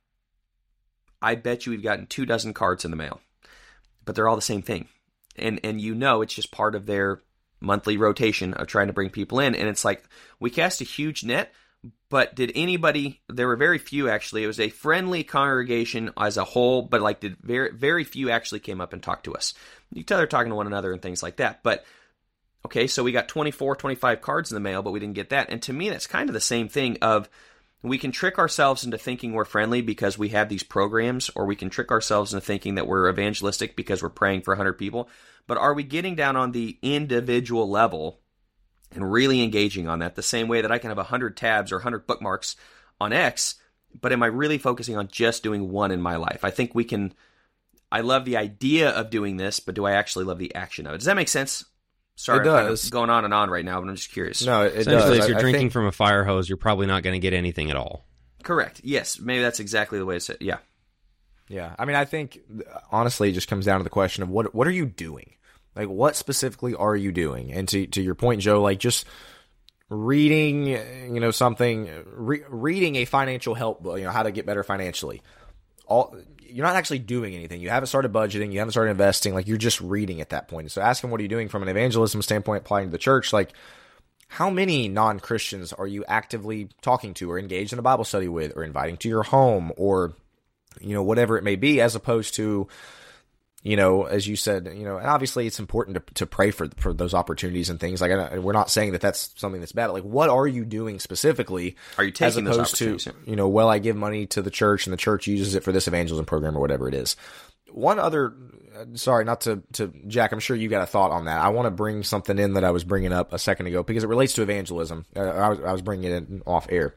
Speaker 3: I bet you we've gotten two dozen cards in the mail. But they're all the same thing. And and you know it's just part of their monthly rotation of trying to bring people in. And it's like, we cast a huge net, but did anybody, there were very few actually, it was a friendly congregation as a whole, but like did very, very few actually came up and talked to us. You can tell they're talking to one another and things like that. But okay, so we got twenty-four, twenty-five cards in the mail, but we didn't get that. And to me, that's kind of the same thing of, we can trick ourselves into thinking we're friendly because we have these programs, or we can trick ourselves into thinking that we're evangelistic because we're praying for one hundred people. But are we getting down on the individual level and really engaging on that the same way that I can have one hundred tabs or one hundred bookmarks on X, but am I really focusing on just doing one in my life? I think we can, I love the idea of doing this, but do I actually love the action of it? Does that make sense? Sorry,
Speaker 1: it does.
Speaker 3: I'm kind of going on and on right now, but I'm just curious.
Speaker 1: No, it
Speaker 2: Essentially,
Speaker 1: does.
Speaker 2: if you're
Speaker 1: I,
Speaker 2: drinking
Speaker 1: I think,
Speaker 2: from a fire hose, you're probably not going to get anything at all.
Speaker 3: Correct. Yes, maybe that's exactly the way it's. Yeah.
Speaker 1: Yeah, I mean, I think honestly, it just comes down to the question of what what are you doing? Like, what specifically are you doing? And to to your point, Joe, like just reading, you know, something, re- reading a financial help book, you know, how to get better financially. All you're not actually doing anything. You haven't started budgeting. You haven't started investing. Like, you're just reading at that point. So ask them, what are you doing from an evangelism standpoint, applying to the church? Like, how many non-Christians are you actively talking to or engaged in a Bible study with or inviting to your home or, you know, whatever it may be, as opposed to, you know, as you said, you know, and obviously it's important to to pray for for those opportunities and things. Like, I, we're not saying that that's something that's bad. Like, what are you doing specifically?
Speaker 3: Are you taking
Speaker 1: as
Speaker 3: those
Speaker 1: opposed
Speaker 3: opportunities?
Speaker 1: to, you know, well, I give money to the church and the church uses it for this evangelism program or whatever it is. One other, sorry, not to, to Jack, I'm sure you got a thought on that. I want to bring something in that I was bringing up a second ago because it relates to evangelism. Uh, I was I was bringing it in off air.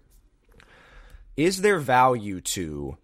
Speaker 1: Is there value to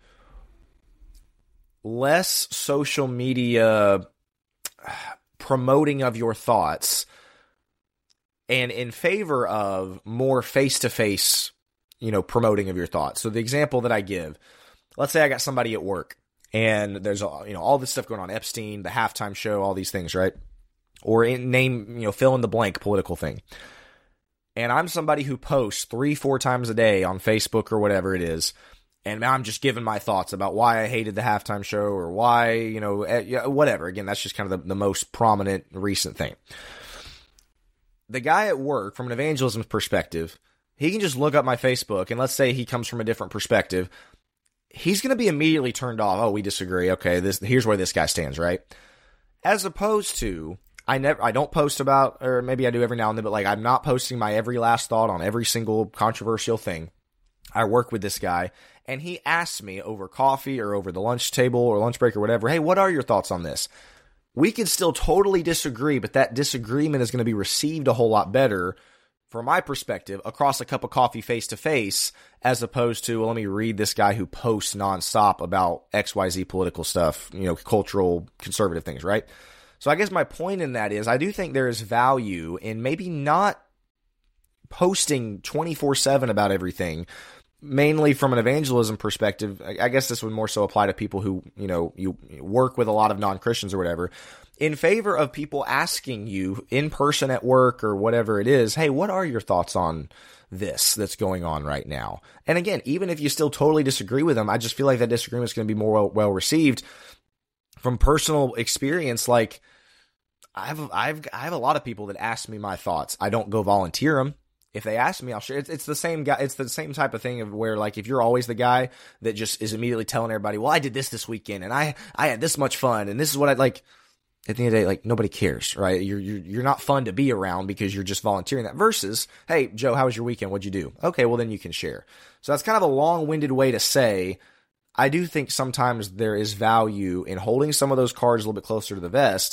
Speaker 1: less social media promoting of your thoughts and in favor of more face-to-face, you know, promoting of your thoughts? So the example that I give, let's say I got somebody at work and there's, you know, all this stuff going on, Epstein, the halftime show, all these things, right? Or in, name, you know, fill in the blank political thing. And I'm somebody who posts three, four times a day on Facebook or whatever it is, and I'm just giving my thoughts about why I hated the halftime show or why, you know, whatever. Again, that's just kind of the, the most prominent recent thing. The guy at work, from an evangelism perspective, he can just look up my Facebook, and let's say he comes from a different perspective. He's going to be immediately turned off. Oh, we disagree. Okay, this here's where this guy stands, right? As opposed to, I never, I don't post about, or maybe I do every now and then, but like I'm not posting my every last thought on every single controversial thing. I work with this guy, and he asks me over coffee or over the lunch table or lunch break or whatever, hey, what are your thoughts on this? We can still totally disagree, but that disagreement is going to be received a whole lot better, from my perspective, across a cup of coffee face-to-face, as opposed to, well, let me read this guy who posts nonstop about X Y Z political stuff, you know, cultural, conservative things, right? So I guess my point in that is I do think there is value in maybe not posting twenty-four seven about everything, mainly from an evangelism perspective, I guess this would more so apply to people who, you know, you work with a lot of non-Christians or whatever, in favor of people asking you in person at work or whatever it is, hey, what are your thoughts on this that's going on right now? And again, even if you still totally disagree with them, I just feel like that disagreement is going to be more well, well received. From personal experience, like I've, I've, I have a lot of people that ask me my thoughts. I don't go volunteer them. If they ask me, I'll share. It's, it's the same guy. It's the same type of thing of where, like, if you're always the guy that just is immediately telling everybody, well, I did this this weekend and I, I had this much fun and this is what I like. At the end of the day, like, nobody cares, right? You're, you're, you're not fun to be around because you're just volunteering that versus, hey, Joe, how was your weekend? What'd you do? Okay, well, then you can share. So that's kind of a long-winded way to say, I do think sometimes there is value in holding some of those cards a little bit closer to the vest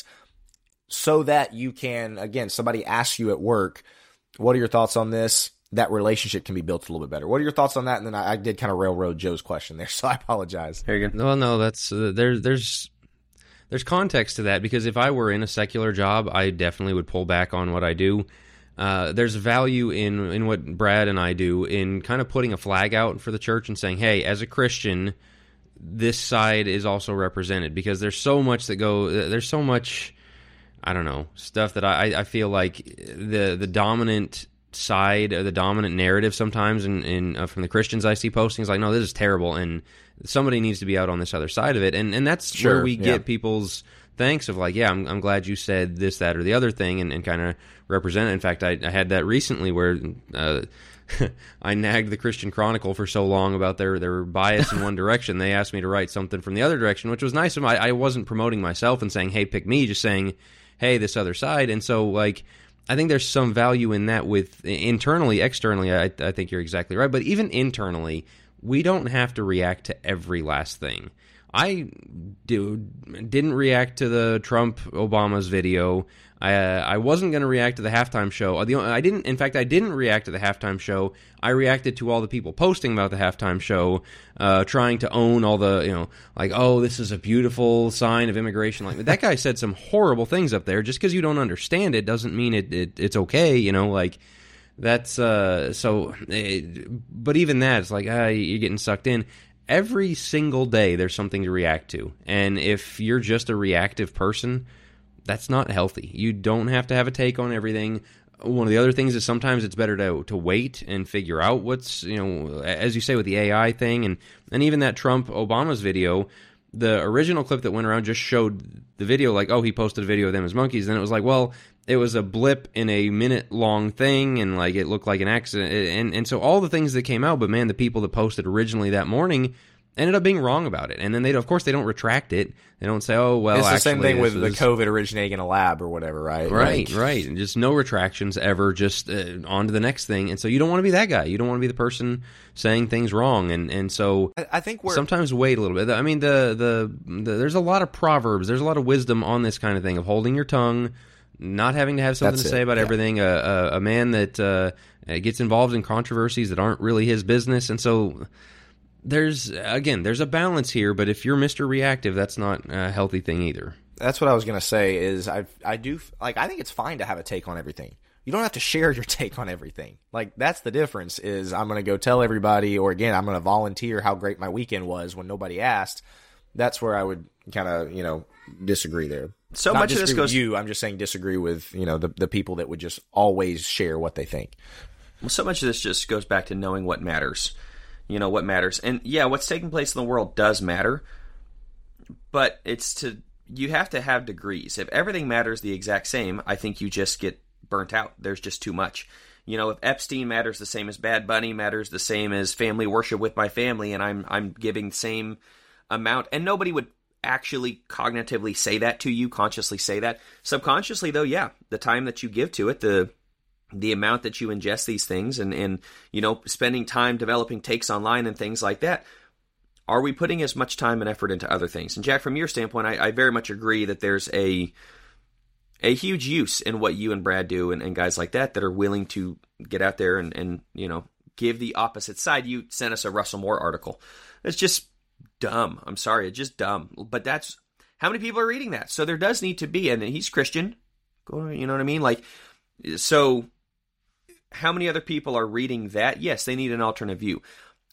Speaker 1: so that you can, again, somebody asks you at work, what are your thoughts on this? That relationship can be built a little bit better. What are your thoughts on that? And then I, I did kind of railroad Joe's question there, so I apologize.
Speaker 3: There you go.
Speaker 2: No, no, that's uh, there. There's there's context to that because if I were in a secular job, I definitely would pull back on what I do. Uh, there's value in in what Brad and I do in kind of putting a flag out for the church and saying, hey, as a Christian, this side is also represented because there's so much that go. There's so much. I don't know, stuff that I, I feel like the the dominant side, or the dominant narrative sometimes in, in uh, from the Christians I see posting is like, no, this is terrible, and somebody needs to be out on this other side of it. And and that's
Speaker 1: sure,
Speaker 2: where we
Speaker 1: yeah.
Speaker 2: get people's thanks of like, yeah, I'm I'm glad you said this, that, or the other thing, and, and kind of represent it. In fact, I, I had that recently where uh, I nagged the Christian Chronicle for so long about their, their bias in one direction. They asked me to write something from the other direction, which was nice of them. I, I wasn't promoting myself and saying, hey, pick me, just saying, hey, this other side. And so, like, I think there's some value in that with internally, externally, I, I think you're exactly right. But even internally, we don't have to react to every last thing. I do, didn't react to the Trump Obama's video. I uh, I wasn't going to react to the halftime show. The, I didn't. In fact, I didn't react to the halftime show. I reacted to all the people posting about the halftime show, uh, trying to own all the, you know, like, oh, this is a beautiful sign of immigration. Like, that guy said some horrible things up there. Just because you don't understand it doesn't mean it, it it's okay. You know, like that's uh, so. It, but even that, it's like ah, you're getting sucked in. Every single day there's something to react to. And if you're just a reactive person, that's not healthy. You don't have to have a take on everything. One of the other things is sometimes it's better to to wait and figure out what's, you know, as you say with the A I thing, and, and even that Trump Obama's video, the original clip that went around just showed the video like, oh, he posted a video of them as monkeys. And it was like, well, it was a blip in a minute-long thing, and like it looked like an accident. And and so all the things that came out, but man, the people that posted originally that morning ended up being wrong about it. And then they, of course, they don't retract it. They don't say, oh, well,
Speaker 1: it's the
Speaker 2: actually,
Speaker 1: same thing with
Speaker 2: was...
Speaker 1: the COVID originating in a lab or whatever, right?
Speaker 2: Right,
Speaker 1: like...
Speaker 2: right. And just no retractions ever, just uh, on to the next thing. And so you don't want to be that guy. You don't want to be the person saying things wrong. And and so
Speaker 1: I think we're...
Speaker 2: sometimes wait a little bit. I mean, the, the the there's a lot of proverbs. There's a lot of wisdom on this kind of thing of holding your tongue, not having to have something
Speaker 1: That's
Speaker 2: to
Speaker 1: it.
Speaker 2: say about
Speaker 1: yeah.
Speaker 2: everything. A, a, a man that uh, gets involved in controversies that aren't really his business. And so... There's, again, there's a balance here, but if you're Mister Reactive, that's not a healthy thing either.
Speaker 1: That's what I was going to say is I I do, like, I think it's fine to have a take on everything. You don't have to share your take on everything. Like, that's the difference is I'm going to go tell everybody, or again, I'm going to volunteer how great my weekend was when nobody asked. That's where I would kind of, you know, disagree there.
Speaker 3: So
Speaker 1: Not
Speaker 3: much of this
Speaker 1: disagree with
Speaker 3: goes...
Speaker 1: you, I'm just saying disagree with, you know, the, the people that would just always share what they think.
Speaker 3: Well, so much of this just goes back to knowing what matters. You know, what matters. And yeah, what's taking place in the world does matter, but it's to, you have to have degrees. If everything matters the exact same, I think you just get burnt out. There's just too much. You know, if Epstein matters the same as Bad Bunny, matters the same as family worship with my family, and I'm I'm giving the same amount, and nobody would actually cognitively say that to you, consciously say that. Subconsciously, though, yeah, the time that you give to it, the the amount that you ingest these things, and, and, you know, spending time developing takes online and things like that, are we putting as much time and effort into other things? And Jack, from your standpoint, I, I very much agree that there's a a huge use in what you and Brad do, and, and guys like that that are willing to get out there and, and, you know, give the opposite side. You sent us a Russell Moore article. It's just dumb. I'm sorry. It's just dumb. But that's, how many people are reading that? So there does need to be, and he's Christian, you know what I mean? Like, so... how many other people are reading that? Yes, they need an alternate view.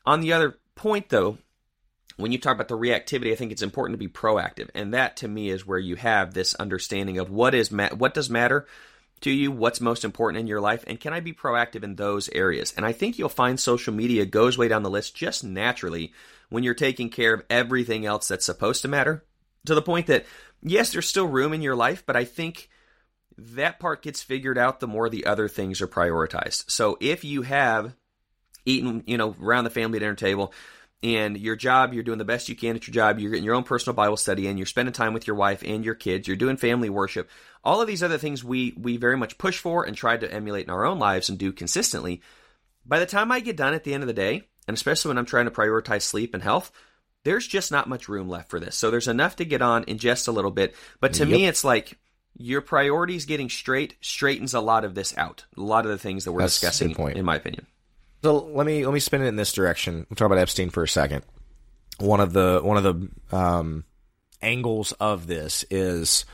Speaker 3: On the other point, though, when you talk about the reactivity, I think it's important to be proactive. And that, to me, is where you have this understanding of what is ma- what does matter to you, what's most important in your life, and can I be proactive in those areas? And I think you'll find social media goes way down the list just naturally when you're taking care of everything else that's supposed to matter, to the point that, yes, there's still room in your life, but I think that part gets figured out the more the other things are prioritized. So if you have eaten, you know, around the family dinner table, and your job, you're doing the best you can at your job, you're getting your own personal Bible study in, you're spending time with your wife and your kids, you're doing family worship, all of these other things we we very much push for and try to emulate in our own lives and do consistently. By the time I get done at the end of the day, and especially when I'm trying to prioritize sleep and health, there's just not much room left for this. So there's enough to get on in just a little bit. But to yep. me, it's like your priorities getting straight straightens a lot of this out. A lot of the things that we're
Speaker 1: That's
Speaker 3: discussing,
Speaker 1: a good point.
Speaker 3: In my opinion.
Speaker 1: So let me let me spin it in this direction. We'll talk about Epstein for a second. One of the one of the um, angles of this is,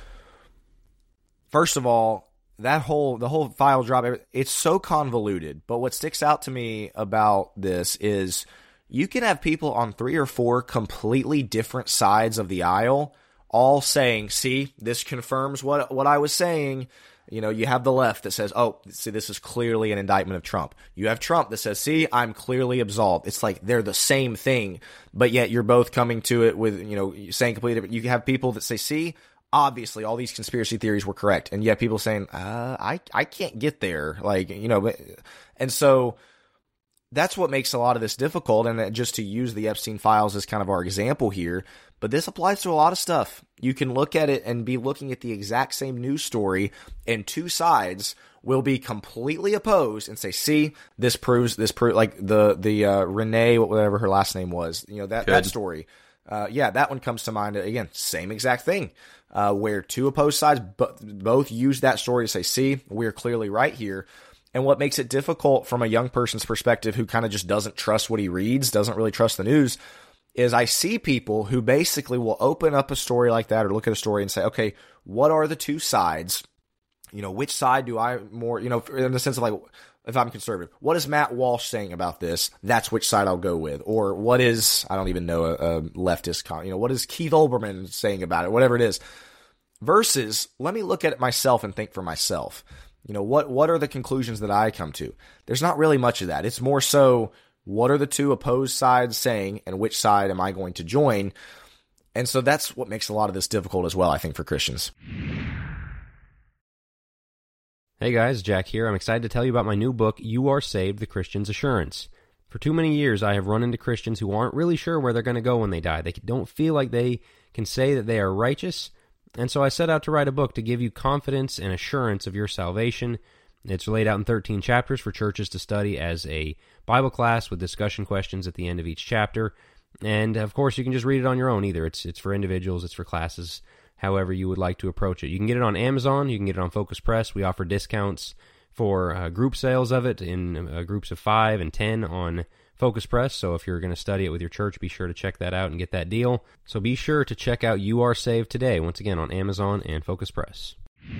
Speaker 1: first of all, that whole the whole file drop. It's so convoluted. But what sticks out to me about this is you can have people on three or four completely different sides of the aisle, all saying, "See, this confirms what what I was saying." You know, you have the left that says, oh, see, this is clearly an indictment of Trump. You have Trump that says, see, I'm clearly absolved. It's like they're the same thing, but yet you're both coming to it with, you know, saying completely different. You have people that say, see, obviously all these conspiracy theories were correct. And yet people saying, uh, I, I can't get there. Like, you know, and so that's what makes a lot of this difficult. And just to use the Epstein files as kind of our example here, but this applies to a lot of stuff. You can look at it and be looking at the exact same news story, and two sides will be completely opposed and say, see, this proves, this proves, like the, the, uh, Renee, whatever her last name was, you know, that,
Speaker 3: Good.
Speaker 1: that story. Uh, yeah, that one comes to mind. Again, same exact thing, uh, where two opposed sides but both use that story to say, see, we're clearly right here. And what makes it difficult from a young person's perspective who kind of just doesn't trust what he reads, doesn't really trust the news, is I see people who basically will open up a story like that or look at a story and say, okay, what are the two sides? You know, which side do I more, you know, in the sense of like, if I'm conservative, what is Matt Walsh saying about this? That's which side I'll go with. Or what is, I don't even know, a, a leftist, con, you know, what is Keith Olbermann saying about it? Whatever it is. Versus, let me look at it myself and think for myself. You know, what, what are the conclusions that I come to? There's not really much of that. It's more so, what are the two opposed sides saying, and which side am I going to join? And so that's what makes a lot of this difficult as well, I think, for Christians.
Speaker 2: Hey guys, Jack here. I'm excited to tell you about my new book, You Are Saved, The Christian's Assurance. For too many years, I have run into Christians who aren't really sure where they're going to go when they die. They don't feel like they can say that they are righteous, and so I set out to write a book to give you confidence and assurance of your salvation. It's laid out in thirteen chapters for churches to study as a Bible class with discussion questions at the end of each chapter. And, of course, you can just read it on your own either. It's it's for individuals, it's for classes, however you would like to approach it. You can get it on Amazon, you can get it on Focus Press. We offer discounts for uh, group sales of it in uh, groups of five and ten on Focus Press. So if you're going to study it with your church, be sure to check that out and get that deal. So be sure to check out You Are Saved today, once again on Amazon and Focus Press.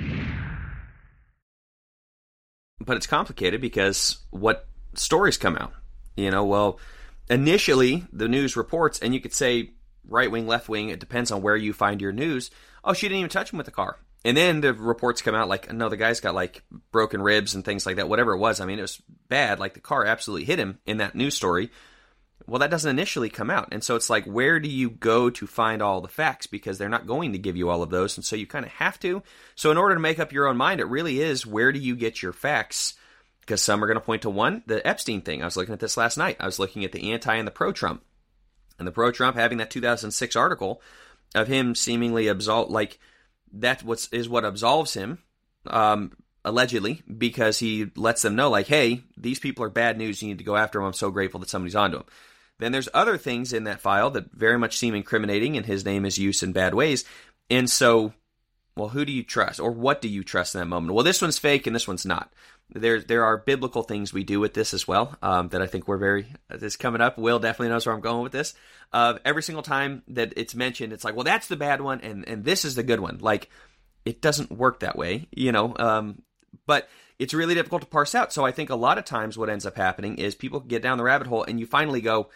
Speaker 3: But it's complicated because what stories come out? You know, well, initially the news reports, and you could say right wing, left wing, it depends on where you find your news. Oh, she didn't even touch him with the car. And then the reports come out like, no, the guy's got like broken ribs and things like that, whatever it was. I mean, it was bad. Like the car absolutely hit him in that news story. Well, that doesn't initially come out. And so it's like, where do you go to find all the facts? Because they're not going to give you all of those. And so you kind of have to. So in order to make up your own mind, it really is, where do you get your facts? Because some are going to point to one, the Epstein thing. I was looking at this last night. I was looking at the anti and the pro-Trump. And the pro-Trump having that two thousand six article of him seemingly absolved, like that what's, is what absolves him, um, allegedly, because he lets them know, like, hey, these people are bad news. You need to go after them. I'm so grateful that somebody's onto them. Then there's other things in that file that very much seem incriminating, and his name is used in bad ways. And so, well, who do you trust? Or what do you trust in that moment? Well, this one's fake and this one's not. There there are biblical things we do with this as well, um, that I think we're very, this coming up. Will definitely knows where I'm going with this. Uh, every single time that it's mentioned, it's like, well, that's the bad one and, and this is the good one. Like, it doesn't work that way, you know. Um, But it's really difficult to parse out. So I think a lot of times what ends up happening is people get down the rabbit hole and you finally go,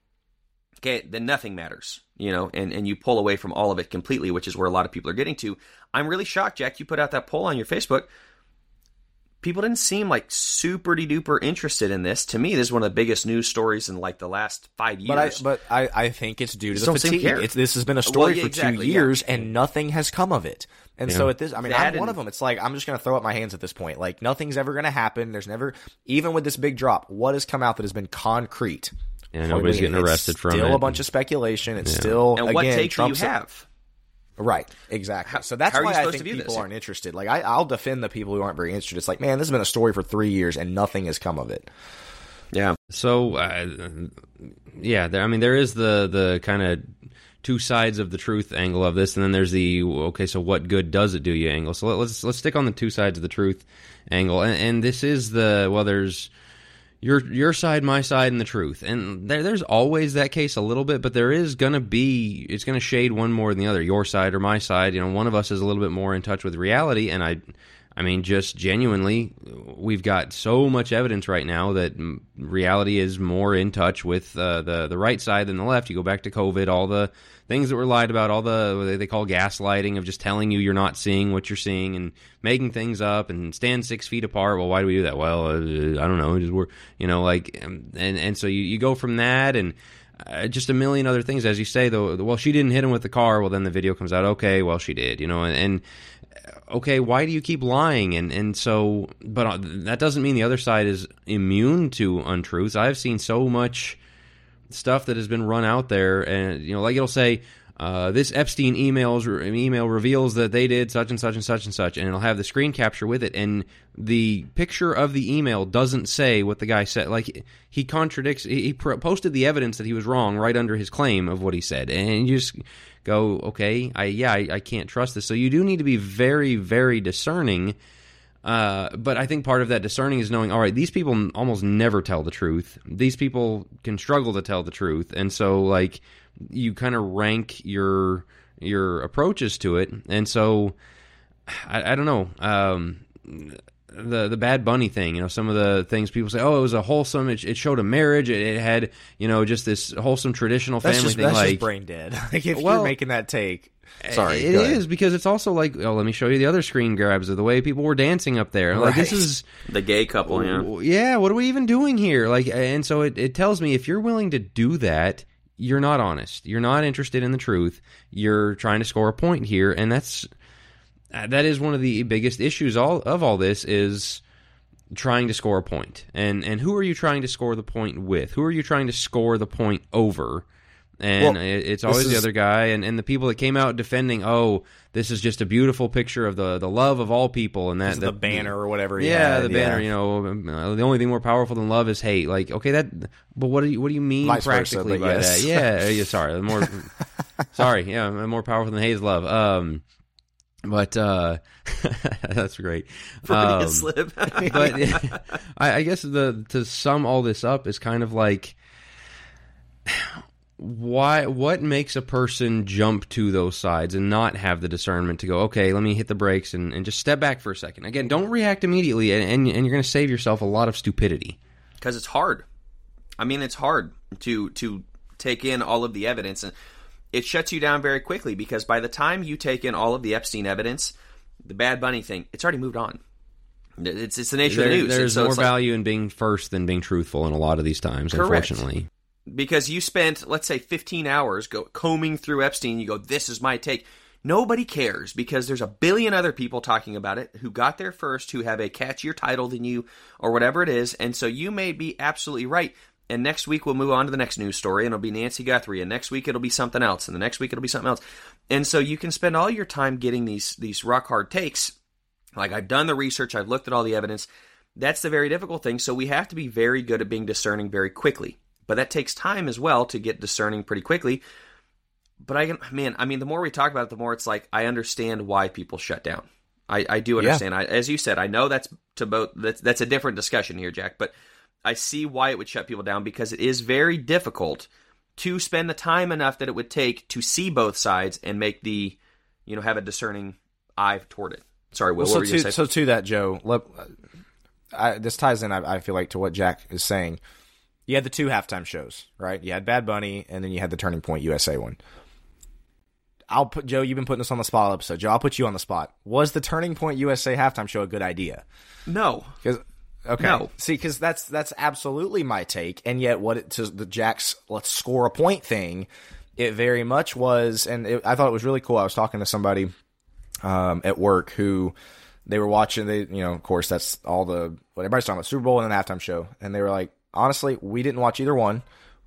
Speaker 3: okay, then nothing matters, you know, and, and you pull away from all of it completely, which is where a lot of people are getting to. I'm really shocked, Jack, you put out that poll on your Facebook. People didn't seem like super duper interested in this. To me, this is one of the biggest news stories in like the last five years.
Speaker 1: But I, but I, I think it's due to
Speaker 3: Just
Speaker 1: the fatigue. It's, this has been a story
Speaker 3: well, yeah,
Speaker 1: for
Speaker 3: exactly,
Speaker 1: two years,
Speaker 3: yeah.
Speaker 1: and nothing has come of it. And
Speaker 2: Yeah.
Speaker 1: so at this, I mean,
Speaker 3: That
Speaker 1: I'm one
Speaker 3: and-
Speaker 1: of them. It's like I'm just going to throw up my hands at this point. Like nothing's ever going to happen. There's never, even with this big drop, what has come out that has been concrete?
Speaker 2: Yeah, nobody's getting
Speaker 1: It's
Speaker 2: arrested from it.
Speaker 1: Still a bunch of speculation. It's
Speaker 2: Yeah.
Speaker 1: still
Speaker 3: And
Speaker 1: again,
Speaker 3: what take
Speaker 1: Trump's
Speaker 3: do you have?
Speaker 1: Right, exactly.
Speaker 3: How-
Speaker 1: so that's
Speaker 3: how are you
Speaker 1: why I
Speaker 3: supposed
Speaker 1: think
Speaker 3: to view
Speaker 1: people
Speaker 3: this?
Speaker 1: aren't interested. Like I, I'll defend the people who aren't very interested. It's like, man, this has been a story for three years and nothing has come of it.
Speaker 3: Yeah.
Speaker 2: So, uh, yeah, there, I mean, there is the the kind of two sides of the truth angle of this, and then there's the okay, so what good does it do you angle? So let, let's let's stick on the two sides of the truth angle, and, and this is the well, there's your your side, my side, and the truth, and there, there's always that case a little bit, but there is gonna be it's gonna shade one more than the other, your side or my side. You know, one of us is a little bit more in touch with reality, and I. I mean, just genuinely, we've got so much evidence right now that reality is more in touch with uh, the the right side than the left. You go back to COVID, all the things that were lied about, all the what they call gaslighting of just telling you you're not seeing what you're seeing and making things up and stand six feet apart. Well, why do we do that? Well, uh, I don't know. Just we're you know like and and so you, you go from that and. Uh, just a million other things, as you say. Though, well, she didn't hit him with the car. Well, then the video comes out. Okay, well, she did. You know, and, and okay, why do you keep lying? And and so, but that doesn't mean the other side is immune to untruths. I've seen so much stuff that has been run out there, and you know, like it'll say. Uh, this Epstein emails email reveals that they did such and such and such and such, and it'll have the screen capture with it, and the picture of the email doesn't say what the guy said. Like he contradicts. He, he posted the evidence that he was wrong right under his claim of what he said, and you just go, okay, I yeah, I, I can't trust this. So you do need to be very, very discerning. Uh, but I think part of that discerning is knowing, all right, these people almost never tell the truth. These people can struggle to tell the truth, and so like. You kind of rank your your approaches to it, and so I, I don't know um, the the Bad Bunny thing. You know, some of the things people say, oh, it was a wholesome. It, it showed a marriage. It, it had you know just this wholesome traditional
Speaker 1: That's
Speaker 2: family
Speaker 1: just,
Speaker 2: thing.
Speaker 1: that's
Speaker 2: like
Speaker 1: just brain dead. Like if
Speaker 2: well,
Speaker 1: you're making that take, sorry,
Speaker 2: it
Speaker 1: go ahead.
Speaker 2: is because it's also like, oh, let me show you the other screen grabs of the way people were dancing up there. Like this
Speaker 1: Right.
Speaker 2: is.
Speaker 3: The gay couple, yeah.
Speaker 2: Yeah, what are we even doing here? Like, and so it, it tells me if you're willing to do that. You're not honest. You're not interested in the truth. You're trying to score a point here, and that's that is one of the biggest issues all of all this is trying to score a point. And and who are you trying to score the point with? Who are you trying to score the point over? And
Speaker 1: Well,
Speaker 2: it, it's always
Speaker 1: is-
Speaker 2: the other guy, and, and the people that came out defending, oh, this is just a beautiful picture of the, the love of all people, and that
Speaker 1: This is the banner or whatever. he
Speaker 2: yeah,
Speaker 1: had,
Speaker 2: the banner. You know, uh, the only thing more powerful than love is hate. Like, okay, that. But what do you what do you mean
Speaker 1: Vice versa,
Speaker 2: practically
Speaker 1: but
Speaker 2: by
Speaker 1: yes.
Speaker 2: that? Yeah, uh, yeah. Sorry, the more. sorry, yeah, more powerful than hate is love. Um, but uh, that's great.
Speaker 3: Freudian
Speaker 2: Um,
Speaker 3: slip.
Speaker 2: but I, I guess the to sum all this up is kind of like. Why? What makes a person jump to those sides and not have the discernment to go, okay, let me hit the brakes and, and just step back for a second. Again, don't react immediately, and, and, and you're going to save yourself a lot of stupidity.
Speaker 3: Because it's hard. I mean, it's hard to to take in all of the evidence, and it shuts you down very quickly because by the time you take in all of the Epstein evidence, the Bad Bunny thing, it's already moved on. It's it's the nature
Speaker 2: There,
Speaker 3: of the news.
Speaker 2: there's
Speaker 3: And so
Speaker 2: more
Speaker 3: it's like-
Speaker 2: value in being first than being truthful in a lot of these times,
Speaker 3: Correct.
Speaker 2: unfortunately.
Speaker 3: Because you spent, let's say, fifteen hours go combing through Epstein. You go, this is my take. Nobody cares because there's a billion other people talking about it who got there first, who have a catchier title than you or whatever it is. And so you may be absolutely right. And next week we'll move on to the next news story and it'll be Nancy Guthrie. And next week it'll be something else. And the next week it'll be something else. And so you can spend all your time getting these, these rock hard takes. Like I've done the research. I've looked at all the evidence. That's the very difficult thing. So we have to be very good at being discerning very quickly. But that takes time as well to get discerning pretty quickly. But I can, man, I mean, the more we talk about it, the more it's like I understand why people shut down. I, I do understand. Yeah. I, as you said, I know that's to both. That's, that's a different discussion here, Jack. But I see why it would shut people down because it is very difficult to spend the time enough that it would take to see both sides and make the, you know, have a discerning eye toward it. Sorry, Will,
Speaker 1: well,
Speaker 3: what
Speaker 1: so
Speaker 3: were you going
Speaker 1: to,
Speaker 3: to say?
Speaker 1: So to that, Joe, let, I, this ties in, I, I feel like, to what Jack is saying. You had the two halftime shows, right? You had Bad Bunny, and then you had the Turning Point U S A one. I'll put Joe. You've been putting this on the spot all episode. Joe, I'll put you on the spot. Was the Turning Point U S A halftime show a good idea?
Speaker 3: No.
Speaker 1: Because okay,
Speaker 3: no.
Speaker 1: See, because that's that's absolutely my take, and yet what it, to the Jack's let's score a point thing, it very much was, and it, I thought it was really cool. I was talking to somebody um, at work who they were watching. They, you know, of course, that's all the what everybody's talking about, Super Bowl and then the halftime show, and they were like, honestly, we didn't watch either one.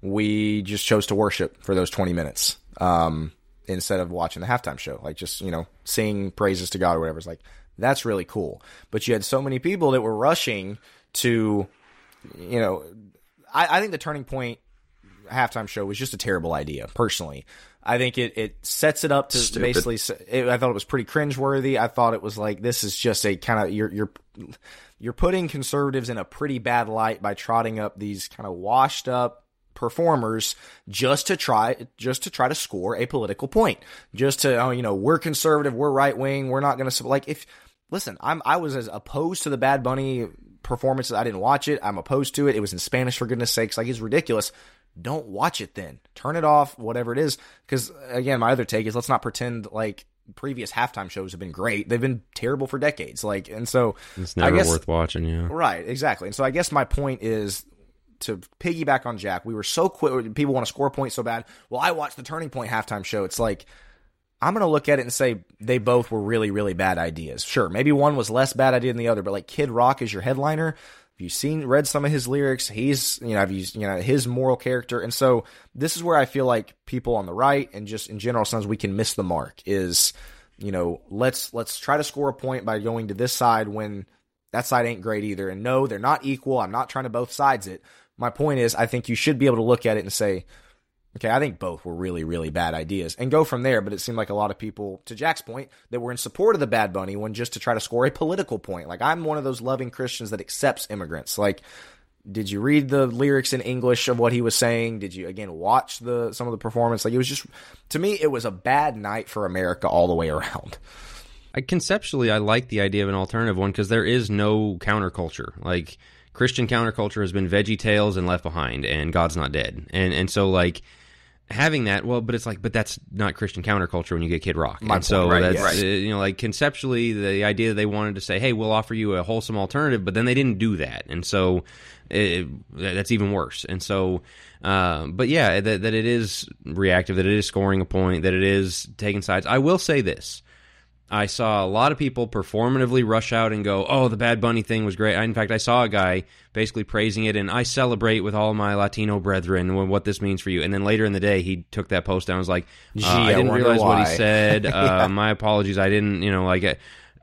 Speaker 1: We just chose to worship for those twenty minutes um, instead of watching the halftime show. Like, just, you know, sing praises to God or whatever. It's like, that's really cool. But you had so many people that were rushing to, you know, I, I think the Turning Point halftime show was just a terrible idea, personally. I think it, it sets it up to
Speaker 3: Stupid.
Speaker 1: basically, it, I thought it was pretty cringeworthy. I thought it was like, this is just a kind of, you're, you're, you're putting conservatives in a pretty bad light by trotting up these kind of washed up performers just to try, just to try to score a political point. Just to, oh, you know, we're conservative, we're right wing, we're not going to, like, if, listen, I'm, I was as opposed to the Bad Bunny performances. I didn't watch it. I'm opposed to it. It was in Spanish, for goodness sakes. Like, it's ridiculous. Don't watch it then. Turn it off, whatever it is. Because, again, my other take is let's not pretend like previous halftime shows have been great. They've been terrible for decades. Like, and so
Speaker 2: it's never
Speaker 1: I guess,
Speaker 2: worth watching. Yeah,
Speaker 1: right, exactly. And so I guess my point is to piggyback on Jack. We were so quick. People want to score points so bad. Well, I watched the Turning Point halftime show. It's like, I'm going to look at it and say they both were really, really bad ideas. Sure, maybe one was less bad idea than the other, but like Kid Rock is your headliner. Have you seen, read some of his lyrics? He's, you know, I've used, you know, his moral character. And so this is where I feel like people on the right and just in general, sometimes we can miss the mark is, you know, let's, let's try to score a point by going to this side when that side ain't great either. And no, they're not equal. I'm not trying to both sides it. My point is, I think you should be able to look at it and say, okay, I think both were really, really bad ideas and go from there. But it seemed like a lot of people, to Jack's point, that were in support of the Bad Bunny one just to try to score a political point. Like, I'm one of those loving Christians that accepts immigrants. Like, did you read the lyrics in English of what he was saying? Did you, again, watch the some of the performance? Like, it was just, to me, it was a bad night for America all the way around.
Speaker 2: I, conceptually, I like the idea of an alternative one because there is no counterculture. Like, Christian counterculture has been Veggie Tales and Left Behind and God's Not Dead. And and so, like, having that, well, but it's like, but that's not Christian counterculture when you get Kid Rock.
Speaker 1: My
Speaker 2: and so
Speaker 1: point, right,
Speaker 2: that's,
Speaker 1: yes.
Speaker 2: uh, you know, like, conceptually, the idea that they wanted to say, hey, we'll offer you a wholesome alternative, but then they didn't do that. And so it, that's even worse. And so, uh, but yeah, that, that it is reactive, that it is scoring a point, that it is taking sides. I will say this. I saw a lot of people performatively rush out and go, oh, the Bad Bunny thing was great. In fact, I saw a guy basically praising it, and I celebrate with all my Latino brethren what this means for you. And then later in the day, he took that post down and was like, uh,
Speaker 1: Gee,
Speaker 2: I didn't
Speaker 1: I
Speaker 2: realize
Speaker 1: why.
Speaker 2: what he said. Uh,
Speaker 1: yeah.
Speaker 2: My apologies. I didn't, you know, like, uh,